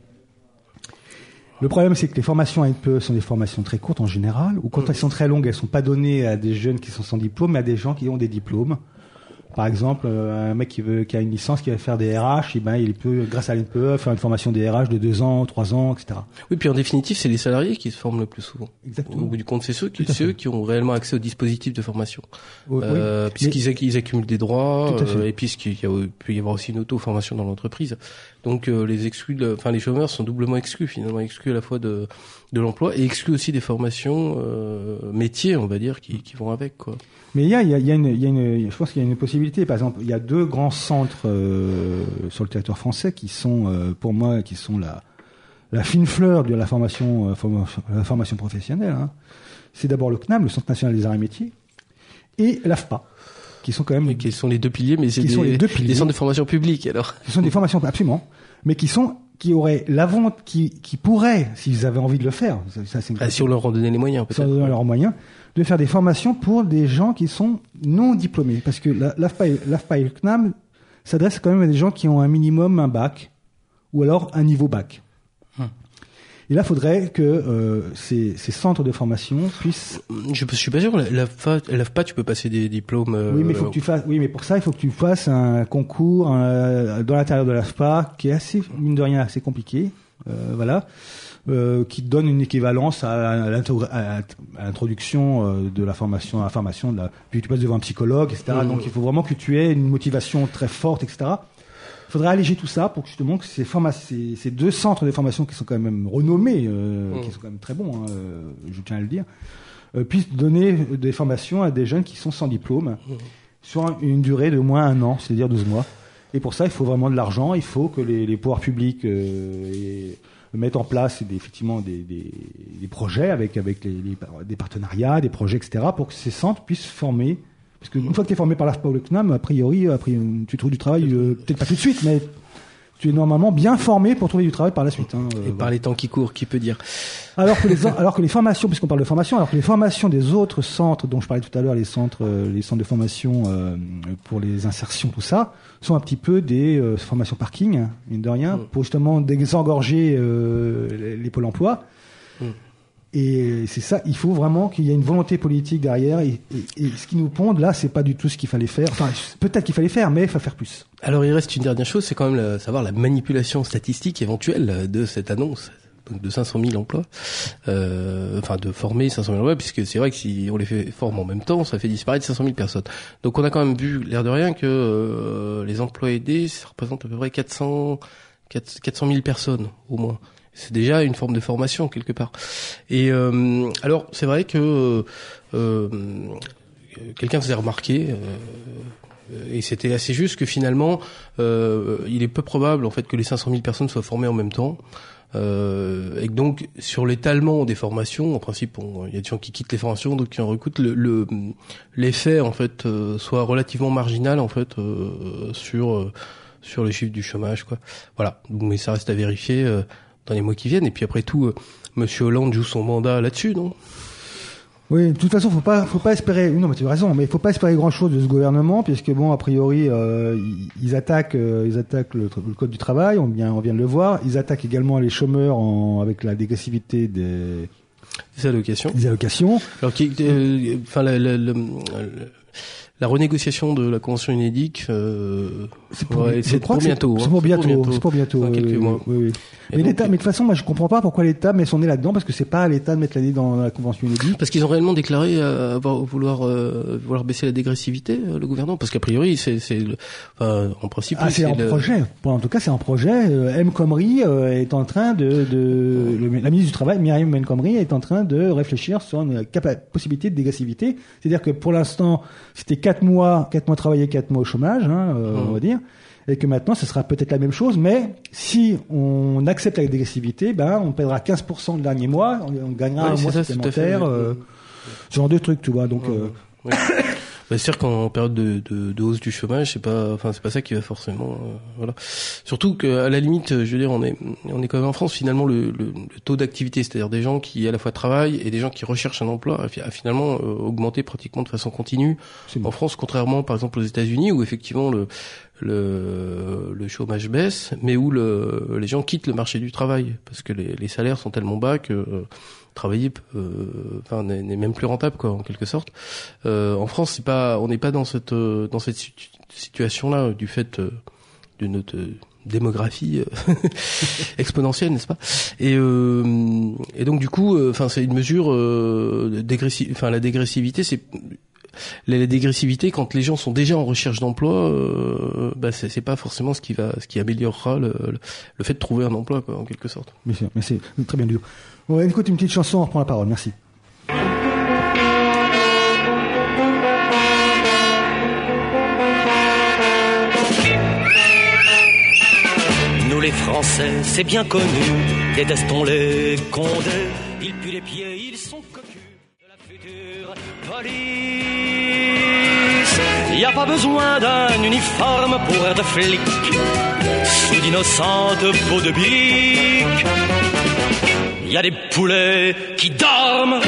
Le problème, c'est que les formations à N P E sont des formations très courtes en général, ou quand mmh. elles sont très longues, elles sont pas données à des jeunes qui sont sans diplôme, mais à des gens qui ont des diplômes. Par exemple, un mec qui veut, qui a une licence, qui va faire des R H, et ben, il peut, grâce à l'N P E, faire une formation des R H de deux ans, trois ans, et cetera. Oui, puis en définitive, c'est les salariés qui se forment le plus souvent. Exactement. Au bout du compte, c'est ceux qui, ceux qui ont réellement accès au dispositif de formation. Oui, euh, oui. Puisqu'ils Mais... ils accumulent des droits, euh, et puisqu'il y a, peut y avoir aussi une auto-formation dans l'entreprise. Donc, euh, les exclus, de, enfin, les chômeurs sont doublement exclus, finalement, exclus à la fois de, de l'emploi et exclus aussi des formations, euh, métiers, on va dire, qui, qui vont avec, quoi. Mais il y a, il y a, il y a une, il y a une, je pense qu'il y a une possibilité. Par exemple, il y a deux grands centres euh, sur le territoire français qui sont, euh, pour moi, qui sont la, la fine fleur de la formation, euh, formation, la formation professionnelle. Hein. C'est d'abord le C N A M, le Centre national des arts et métiers, et l'A F P A, qui sont quand même, mais qui sont les deux piliers, mais c'est qui des, sont les deux piliers, des centres de formation publique, alors. Ce sont des formations absolument, mais qui sont, qui auraient la vente, qui, qui pourraient, s'ils avaient envie de le faire, ça, ça c'est ah, si on leur en donnait les moyens, peut-être. Si on leur donnait leurs moyens, de faire des formations pour des gens qui sont non diplômés. Parce que l'A F P A et, l'A F P A et le C N A M s'adressent quand même à des gens qui ont un minimum un bac, ou alors un niveau bac. Hum. Et là, il faudrait que euh, ces, ces centres de formation puissent... Je, je suis pas sûr, l'A F P A, tu peux passer des diplômes... Euh, oui, mais faut que tu fasses, oui, mais pour ça, il faut que tu fasses un concours euh, dans l'intérieur de l'A F P A, qui est assez, mine de rien, assez compliqué. Euh, voilà. Euh, qui donne une équivalence à, à, à l'introduction euh, de la formation, à la formation de la, puis tu passes devant un psychologue, et cetera. Mmh. Donc il faut vraiment que tu aies une motivation très forte, et cetera. Il faudrait alléger tout ça pour que justement que ces, forma- ces, ces deux centres de formation qui sont quand même renommés, euh, mmh. qui sont quand même très bons, hein, euh, je tiens à le dire, euh, puissent donner des formations à des jeunes qui sont sans diplôme mmh. sur une durée de moins un an, c'est-à-dire douze mois. Et pour ça, il faut vraiment de l'argent. Il faut que les, les pouvoirs publics euh, et, mettre en place des, effectivement des, des, des projets avec, avec les, les, des partenariats, des projets, et cetera, pour que ces centres puissent former. Parce qu'une fois que tu es formé par l'A F P A ou le C N A M, a priori, a priori tu trouves du travail, euh, peut-être pas tout de suite, mais tu es normalement bien formé pour trouver du travail par la suite. Hein, euh, Et voilà. par les temps qui courent, qui peut dire. Alors que les, alors que les formations, puisqu'on parle de formation, alors que les formations des autres centres dont je parlais tout à l'heure, les centres, euh, les centres de formation euh, pour les insertions, tout ça, sont un petit peu des euh, formations parking, hein, mine de rien, mmh. pour justement désengorger euh, les, les pôles emploi. Mmh. Et c'est ça, il faut vraiment qu'il y ait une volonté politique derrière. Et, et, et ce qui nous pond là, c'est pas du tout ce qu'il fallait faire. Enfin, peut-être qu'il fallait faire, mais il faut faire plus. Alors, il reste une dernière chose, c'est quand même la, savoir la manipulation statistique éventuelle de cette annonce. Donc de cinq cent mille emplois, euh, enfin de former cinq cent mille emplois, puisque c'est vrai que si on les fait former en même temps, ça fait disparaître cinq cent mille personnes. Donc on a quand même vu, l'air de rien, que euh, les emplois aidés, ça représente à peu près quatre cents mille personnes au moins. C'est déjà une forme de formation quelque part. Et euh, alors c'est vrai que euh, quelqu'un faisait remarquer. Euh, Et c'était assez juste que finalement, euh, il est peu probable en fait que les cinq cent mille personnes soient formées en même temps. Euh, et que donc sur l'étalement des formations, en principe, on, il y a des gens qui quittent les formations, donc qui en recrutent. Le, le l'effet en fait euh, soit relativement marginal en fait euh, sur euh, sur les chiffres du chômage, quoi. Voilà. Donc, mais ça reste à vérifier euh, dans les mois qui viennent. Et puis après tout, euh, Monsieur Hollande joue son mandat là-dessus, non? Oui, de toute façon, faut pas, faut pas espérer. Non, mais tu as raison, mais il faut pas espérer grand-chose de ce gouvernement, puisque bon, a priori, euh, ils, ils attaquent, euh, ils attaquent le, le code du travail. On vient, on vient de le voir. Ils attaquent également les chômeurs en, avec la dégressivité des, des allocations. Des allocations. Alors, qui, euh, enfin, la, la, la, la renégociation de la convention UNEDIC, euh, c'est pour, ouais, c'est pour bientôt. C'est pour bientôt. C'est pour bientôt. Dans quelques oui, mois. Oui, oui. Mais donc, l'État, mais de toute façon, moi, je comprends pas pourquoi l'État met son nez là-dedans, parce que c'est pas à l'État de mettre la nez dans la convention UNEDIC. Parce qu'ils ont réellement déclaré euh, avoir, vouloir euh, vouloir baisser la dégressivité, euh, le gouvernement. Parce qu'a priori, c'est c'est le, enfin, en principe. Ah, c'est, c'est en le... projet. Bon, en tout cas, c'est en projet. Euh, M. Khomri euh, est en train de, de le, la ministre du Travail, Myriam El Khomri, est en train de réfléchir sur une capa- possibilité de dégressivité. C'est-à-dire que pour l'instant, c'était quatre mois, quatre mois travaillés, quatre mois au chômage, hein, euh, mmh. on va dire. Et que maintenant, ce sera peut-être la même chose, mais si on accepte la dégressivité, ben, on paiera quinze pour cent le dernier mois, on, on gagnera ouais, un mois ça, supplémentaire, euh, ce genre de trucs, tu vois. Donc, ouais, euh... ouais. Bah, c'est sûr qu'en période de, de, de hausse du chômage, c'est pas, enfin, c'est pas ça qui va forcément, euh, voilà. Surtout qu'à la limite, je veux dire, on est, on est quand même en France, finalement, le, le, le taux d'activité, c'est-à-dire des gens qui à la fois travaillent et des gens qui recherchent un emploi, a finalement euh, augmenté pratiquement de façon continue. C'est en bon. France, contrairement, par exemple, aux États-Unis, où effectivement le le, le chômage baisse, mais où le, les gens quittent le marché du travail parce que les, les salaires sont tellement bas que euh, travailler, euh, enfin, n'est, n'est même plus rentable, quoi, en quelque sorte. Euh, en France, c'est pas, on n'est pas dans cette euh, dans cette situ- situation-là du fait euh, de notre euh, démographie euh, exponentielle, n'est-ce pas? Et euh, et donc du coup, enfin, euh, c'est une mesure euh, dégressive. Enfin, la dégressivité, c'est la dégressivité quand les gens sont déjà en recherche d'emploi, euh, bah c'est, c'est pas forcément ce qui va, ce qui améliorera le, le, le fait de trouver un emploi, quoi, en quelque sorte. Bien sûr, mais c'est très bien du tout. On va écouter une petite chanson, on reprend la parole. Merci. Nous les Français, c'est bien connu, détestons les condés. Ils puent les pieds, ils sont cocus de la future police. Y a pas besoin d'un uniforme pour être flic, sous d'innocentes peaux de bique. Y a des poulets qui dorment.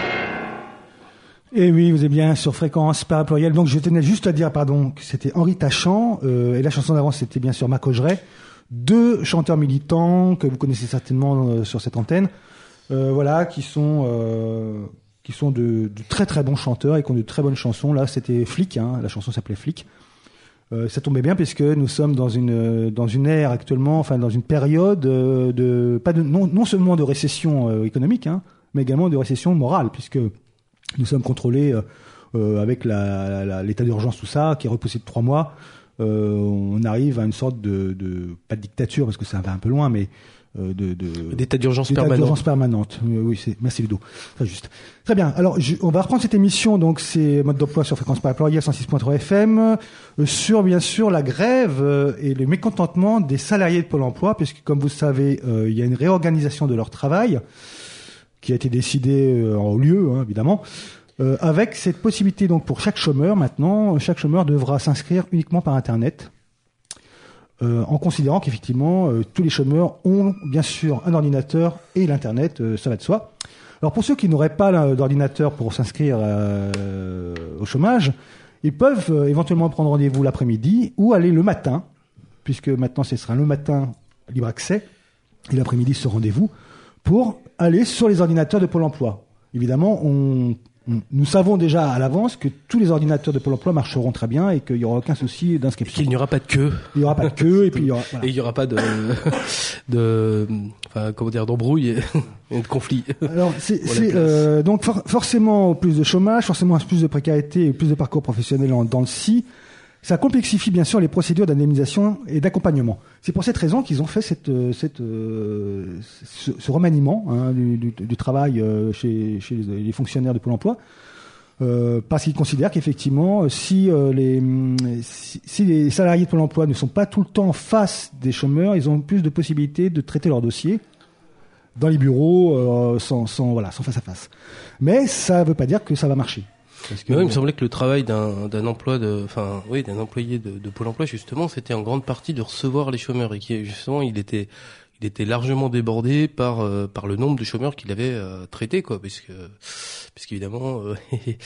Et oui, vous êtes bien sur Fréquence par pluriel. Donc je tenais juste à dire, pardon, que c'était Henri Tachant, euh, et la chanson d'avant c'était bien sûr Marc Augeret, deux chanteurs militants que vous connaissez certainement euh, sur cette antenne, euh, voilà, qui sont euh, qui sont de, de très très bons chanteurs et qui ont de très bonnes chansons. Là, c'était Flic, hein, la chanson s'appelait Flic. Euh, ça tombait bien puisque nous sommes dans une dans une ère actuellement, enfin dans une période de, de pas de non non seulement de récession euh, économique, hein, mais également de récession morale, puisque nous sommes contrôlés euh, euh, avec la, la, l'état d'urgence, tout ça, qui est repoussé de trois mois. Euh, on arrive à une sorte de, de pas de dictature parce que ça va un peu loin, mais euh, de, de d'état d'urgence d'état permanent. d'urgence permanente. Euh, oui, c'est merci Ludo. Très juste. Très bien. Alors, je, on va reprendre cette émission. Donc, c'est mode d'emploi sur Fréquence par pluriel cent six point trois F M euh, sur bien sûr la grève euh, et le mécontentement des salariés de Pôle Emploi, puisque comme vous le savez, euh, il y a une réorganisation de leur travail qui a été décidée euh, en haut lieu, hein, évidemment. Euh, avec cette possibilité donc pour chaque chômeur maintenant, chaque chômeur devra s'inscrire uniquement par Internet, euh, en considérant qu'effectivement euh, tous les chômeurs ont bien sûr un ordinateur et l'Internet, euh, ça va de soi. Alors pour ceux qui n'auraient pas d'ordinateur pour s'inscrire euh, au chômage, ils peuvent euh, éventuellement prendre rendez-vous l'après-midi ou aller le matin, puisque maintenant ce sera le matin libre accès et l'après-midi ce rendez-vous, pour aller sur les ordinateurs de Pôle Emploi. Évidemment, on Nous savons déjà à l'avance que tous les ordinateurs de Pôle Emploi marcheront très bien et qu'il n'y aura aucun souci d'inscription. Qu'il n'y aura pas de queue. Il n'y aura pas de queue et puis il y aura, voilà. Et il n'y aura pas de, de, enfin, comment dire, d'embrouille et, et de conflit. Alors, c'est, c'est euh, donc for- forcément plus de chômage, forcément plus de précarité et plus de parcours professionnels en, dans le S I. Ça complexifie bien sûr les procédures d'indemnisation et d'accompagnement. C'est pour cette raison qu'ils ont fait cette, cette, euh, ce, ce remaniement hein, du, du, du travail euh, chez, chez les, les fonctionnaires de Pôle Emploi, euh, parce qu'ils considèrent qu'effectivement, si, euh, les, si, si les salariés de Pôle Emploi ne sont pas tout le temps face des chômeurs, ils ont plus de possibilités de traiter leurs dossiers dans les bureaux, euh, sans, sans, voilà, sans face à face. Mais ça ne veut pas dire que ça va marcher. Parce que, ouais, il me semblait que le travail d'un, d'un emploi de, enfin, oui, d'un employé de, de Pôle Emploi, justement, c'était en grande partie de recevoir les chômeurs et qui, justement, il était, il était largement débordé par euh, par le nombre de chômeurs qu'il avait euh, traités, quoi, parce que puisqu'évidemment euh,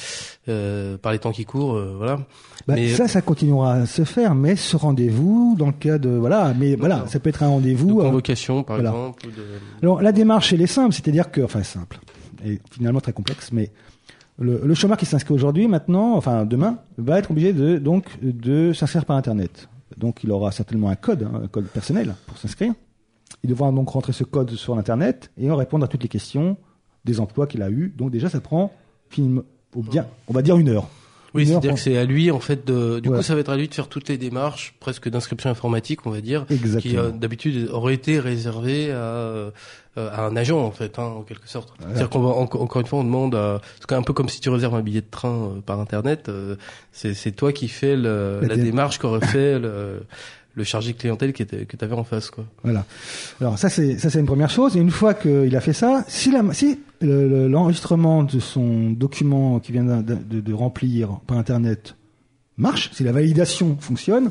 euh, par les temps qui courent, euh, voilà. Bah, mais, ça, ça continuera à se faire, mais ce rendez-vous, dans le cas de voilà, mais voilà, d'accord. ça peut être un rendez-vous. De convocation, par voilà. exemple. Ou de... Alors la démarche, elle est simple, c'est-à-dire que, enfin simple, et finalement très complexe, mais le, le chômeur qui s'inscrit aujourd'hui, maintenant, enfin demain, va être obligé de donc de s'inscrire par Internet. Donc il aura certainement un code, hein, un code personnel pour s'inscrire. Il devra donc rentrer ce code sur Internet et répondre à toutes les questions des emplois qu'il a eu. Donc déjà, ça prend, bien, on va dire une heure. Oui, une c'est-à-dire heure que c'est à lui, en fait, de, du ouais. coup, ça va être à lui de faire toutes les démarches, presque d'inscription informatique, on va dire, Exactement. qui euh, d'habitude auraient été réservées à, euh, à un agent, en fait, hein, en quelque sorte. Voilà. C'est-à-dire qu'on va, en, encore une fois, on demande à, c'est un peu comme si tu réserves un billet de train euh, par Internet, euh, c'est, c'est toi qui fais le, la, la démarche qu'aurait fait le, le chargé de clientèle qui était, que tu avais en face, quoi. Voilà. Alors ça c'est ça c'est une première chose. Et une fois qu'il a fait ça, si la si le, le, l'enregistrement de son document qui vient de, de, de remplir par Internet marche, si la validation fonctionne,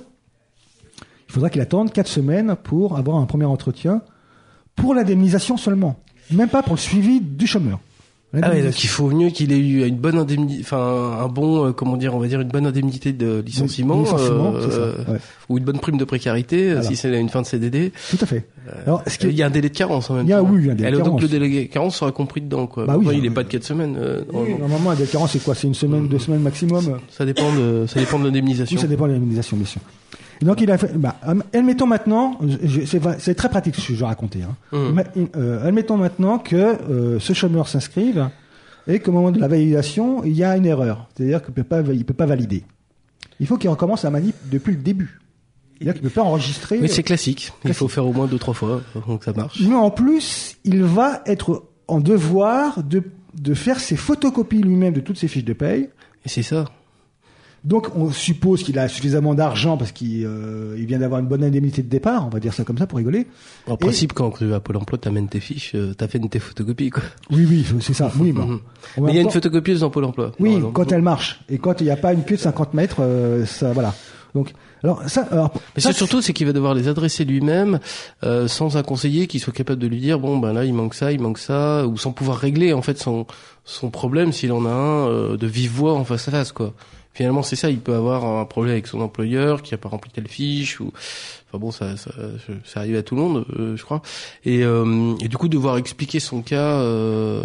il faudra qu'il attende quatre semaines pour avoir un premier entretien pour l'indemnisation seulement, même pas pour le suivi du chômeur. Ah ouais, donc il faut mieux qu'il ait eu une bonne indemnité, enfin un bon, euh, comment dire, on va dire une bonne indemnité de licenciement, licenciement euh, c'est ça, euh, ouais. ou une bonne prime de précarité Voilà. si c'est une fin de C D D. Tout à fait. Alors, ce qui... Il y a un délai de carence en même il y a, temps. Oui, il y a un délai de Alors, carence. donc le délai de carence sera compris dedans, quoi. Bah oui, Enfin, il oui. est pas de quatre semaines. Euh, oui, normalement, un délai de carence c'est quoi? C'est une semaine, deux semaines maximum. Ça dépend de, ça dépend de l'indemnisation. Oui, ça dépend de l'indemnisation, bien sûr. Et donc il a fait. Bah, admettons maintenant, je, c'est, c'est très pratique ce que je vais raconter. Hein. Mmh. Mais, euh, admettons maintenant que euh, ce chômeur s'inscrive et qu'au moment de la validation, il y a une erreur, c'est-à-dire qu'il peut pas, il peut pas valider. Il faut qu'il recommence la manip depuis le début. C'est-à-dire qu'il peut pas enregistrer. Oui, c'est classique. Il classique. faut faire au moins deux, trois fois, donc ça marche. Mais en plus, il va être en devoir de de faire ses photocopies lui-même de toutes ses fiches de paye. Et c'est ça. Donc, on suppose qu'il a suffisamment d'argent parce qu'il euh, il vient d'avoir une bonne indemnité de départ, on va dire ça comme ça pour rigoler. En Et... principe, quand tu vas à Pôle emploi, t'amènes tes fiches, euh, t'as fait une tes photocopies, quoi. Oui, oui, c'est ça. Oui, bon. Mm-hmm. Mais il y a une photocopieuse dans Pôle emploi. Oui, quand elle marche. Et quand il n'y a pas une queue de cinquante mètres, euh, ça, voilà. Donc, alors, ça, alors. Mais ça, c'est surtout, c'est qu'il va devoir les adresser lui-même, euh, sans un conseiller qui soit capable de lui dire, bon, ben là, il manque ça, il manque ça, ou sans pouvoir régler, en fait, son, son problème, s'il en a un, euh, de vive voix en face à face, quoi. Finalement, c'est ça. Il peut avoir un problème avec son employeur qui a pas rempli telle fiche, ou enfin bon, ça, ça, ça arrive à tout le monde, euh, je crois. Et, euh, et du coup, devoir expliquer son cas, euh,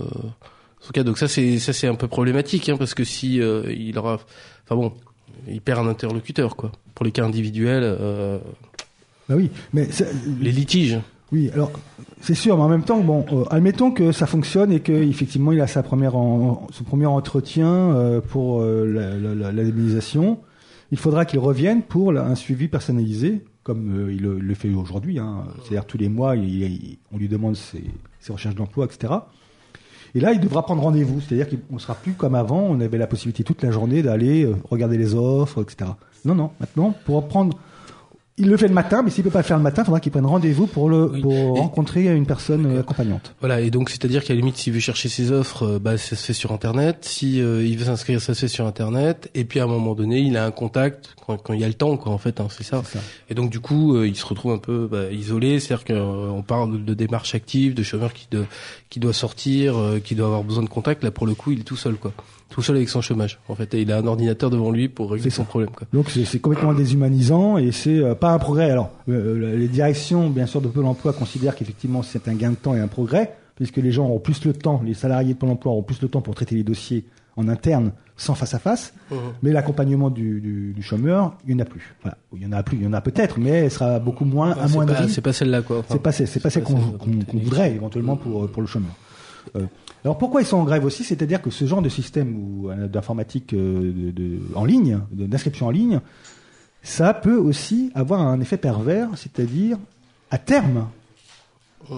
son cas. Donc ça, c'est ça, c'est un peu problématique, hein, parce que si euh, il aura, enfin bon, il perd un interlocuteur, quoi. Pour les cas individuels, euh, bah oui, mais c'est... les litiges. Oui, alors c'est sûr, mais en même temps, bon, euh, admettons que ça fonctionne et que effectivement il a sa première en, son premier entretien euh, pour euh, la, la, la, l'indemnisation. Il faudra qu'il revienne pour la, un suivi personnalisé, comme euh, il, le, il le fait aujourd'hui. Hein. C'est-à-dire tous les mois, il, il, on lui demande ses, ses recherches d'emploi, et cetera. Et là, il devra prendre rendez-vous, c'est-à-dire qu'on ne sera plus comme avant, on avait la possibilité toute la journée d'aller euh, regarder les offres, et cetera. Non, non, maintenant, pour prendre... Il le fait le matin, mais s'il peut pas le faire le matin, il faudra qu'il prenne rendez-vous pour le Oui. pour Et... rencontrer une personne euh, accompagnante. Voilà, et donc c'est-à-dire qu'à la limite, s'il veut chercher ses offres, euh, bah ça se fait sur Internet. Si euh, il veut s'inscrire, ça se fait sur Internet. Et puis à un moment donné, il a un contact quand, quand il y a le temps, quoi. En fait, hein, c'est ça. C'est ça. Et donc du coup, euh, il se retrouve un peu bah, isolé. C'est-à-dire qu'on parle de, de démarche active, de chômeur qui de, qui doit sortir, euh, qui doit avoir besoin de contact. Là, pour le coup, il est tout seul, quoi. Tout seul avec son chômage. En fait, et il a un ordinateur devant lui pour régler C'est son ça. problème, quoi. Donc c'est, c'est complètement déshumanisant et c'est euh, pas un progrès. Alors euh, les directions, bien sûr, de Pôle Emploi considèrent qu'effectivement c'est un gain de temps et un progrès, puisque les gens auront plus le temps, les salariés de Pôle Emploi auront plus le temps pour traiter les dossiers en interne, sans face à face. Mmh. Mais l'accompagnement du, du, du chômeur, il y en a plus. Voilà, il y en a plus, il y en a peut-être, mais elle sera beaucoup moins Ah, c'est, amoindrie. pas, c'est pas celle-là, quoi. Enfin, C'est pas, c'est, c'est pas celle qu'on, celle qu'on, qu'on voudrait éventuellement pour, pour le chômeur. Euh, alors pourquoi ils sont en grève aussi? C'est-à-dire que ce genre de système ou, euh, d'informatique euh, de, de, en ligne, de, d'inscription en ligne, ça peut aussi avoir un effet pervers, c'est-à-dire à terme Mmh.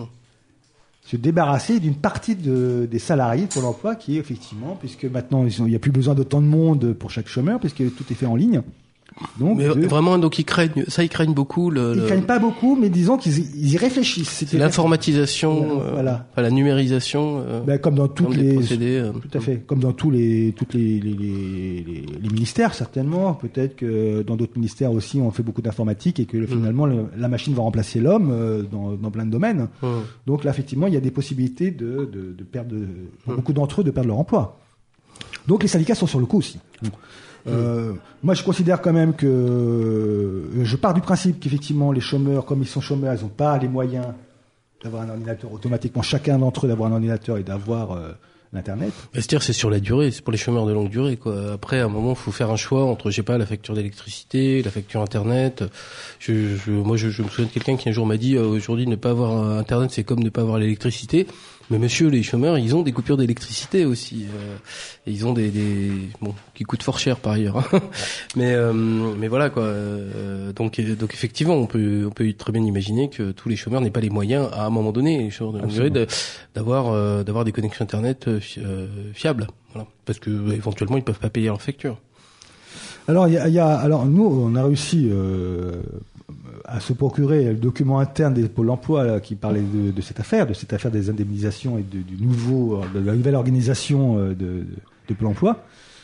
se débarrasser d'une partie de, des salariés de Pôle Emploi qui est effectivement, puisque maintenant ils ont, il n'y a plus besoin d'autant de monde pour chaque chômeur, puisque tout est fait en ligne, Donc, mais de... vraiment, donc ils craignent, ça ils craignent beaucoup. Le, ils le... craignent pas beaucoup, mais disons qu'ils ils y réfléchissent. C'est l'informatisation, voilà, voilà. Euh, la numérisation, euh, ben, comme dans toutes les, procédés, euh, tout à fait, comme dans tous les, toutes les, les, les, les, les ministères certainement. Peut-être que dans d'autres ministères aussi, on fait beaucoup d'informatique et que mmh. finalement le, la machine va remplacer l'homme euh, dans, dans plein de domaines. Mmh. Donc là, effectivement, il y a des possibilités de, de, de perdre, de, pour mmh. beaucoup d'entre eux, de perdre leur emploi. Donc les syndicats sont sur le coup aussi. Mmh. Euh, moi, je considère quand même que je pars du principe qu'effectivement, les chômeurs, comme ils sont chômeurs, ils n'ont pas les moyens d'avoir un ordinateur automatiquement, chacun d'entre eux d'avoir un ordinateur et d'avoir euh, l'internet. C'est-à-dire, c'est sur la durée, c'est pour les chômeurs de longue durée, quoi. Après, à un moment, il faut faire un choix entre, je sais pas, la facture d'électricité, la facture internet. Je, je, moi, je, je me souviens de quelqu'un qui un jour m'a dit, euh, aujourd'hui, ne pas avoir internet, c'est comme ne pas avoir l'électricité. Mais monsieur, les chômeurs, ils ont des coupures d'électricité aussi. Euh, et ils ont des, des bon, qui coûtent fort cher par ailleurs. mais euh, mais voilà quoi. Euh, donc donc effectivement, on peut on peut très bien imaginer que tous les chômeurs n'aient pas les moyens à un moment donné, les chômeurs de longue durée, de, d'avoir euh, d'avoir des connexions internet euh, fiables. Voilà, parce que euh, éventuellement ils peuvent pas payer leurs factures. Alors il y a, y a alors nous on a réussi. Euh, à se procurer le document interne des pôles emploi là, qui parlait de, de cette affaire, de cette affaire des indemnisations et de, du nouveau, de la nouvelle organisation de, de, de Pôle emploi.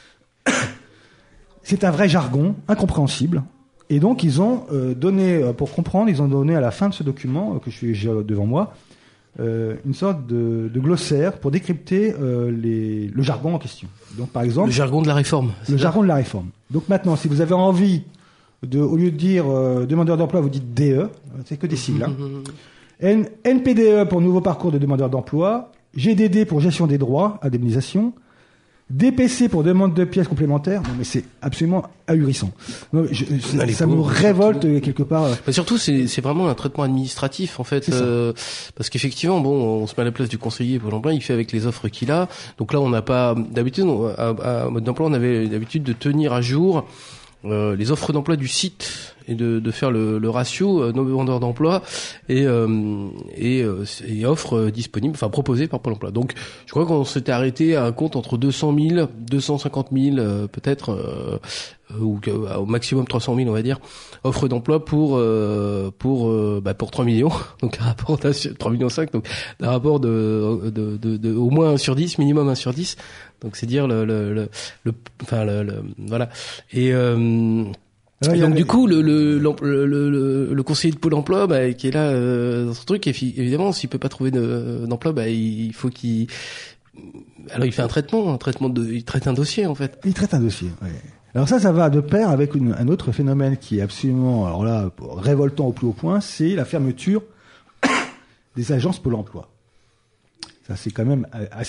C'est un vrai jargon incompréhensible. Et donc ils ont euh, donné, pour comprendre, ils ont donné à la fin de ce document que je suis j'ai devant moi, euh, une sorte de, de glossaire pour décrypter euh, les, le jargon en question. Donc par exemple, le jargon de la réforme. Le jargon de la réforme. Donc maintenant, si vous avez envie de, au lieu de dire euh, demandeur d'emploi, vous dites D E, c'est que des sigles. Hein. N- N P D E pour nouveau parcours de demandeur d'emploi, G D D pour gestion des droits, indemnisation, D P C pour demande de pièces complémentaires. Non mais c'est absolument ahurissant. Non, je, je, Allez, ça pour, nous révolte surtout, quelque part. Mais surtout, c'est, c'est vraiment un traitement administratif en fait, euh, parce qu'effectivement, bon, on se met à la place du conseiller Pôle emploi, il fait avec les offres qu'il a. Donc là, on n'a pas d'habitude, à, à mode d'emploi, on avait l'habitude de tenir à jour Euh, les offres d'emploi du site et de, de faire le, le ratio euh, nos demandeurs d'emploi et euh, et, euh, et offres euh, disponibles, enfin proposées par Pôle emploi. Donc, je crois qu'on s'était arrêté à un compte entre deux cent mille, deux cent cinquante mille euh, peut-être, euh, ou euh, au maximum trois cent mille, on va dire, offres d'emploi pour euh, pour euh, bah, pour trois millions. Donc un rapport d'un trois millions cinq, donc un rapport de, de, de, de au moins un sur dix, minimum un sur dix. Donc c'est dire le le le, le enfin le, le voilà et euh, Alors, et donc a, du coup le le, le le le conseiller de Pôle emploi bah, qui est là euh, dans ce truc, et évidemment s'il peut pas trouver de, d'emploi, bah il faut qu'il alors il fait un traitement un traitement de il traite un dossier en fait. Il traite un dossier. Oui. Alors ça, ça va de pair avec une, un autre phénomène qui est absolument alors là révoltant au plus haut point, c'est la fermeture des agences Pôle emploi. Ça c'est quand même assez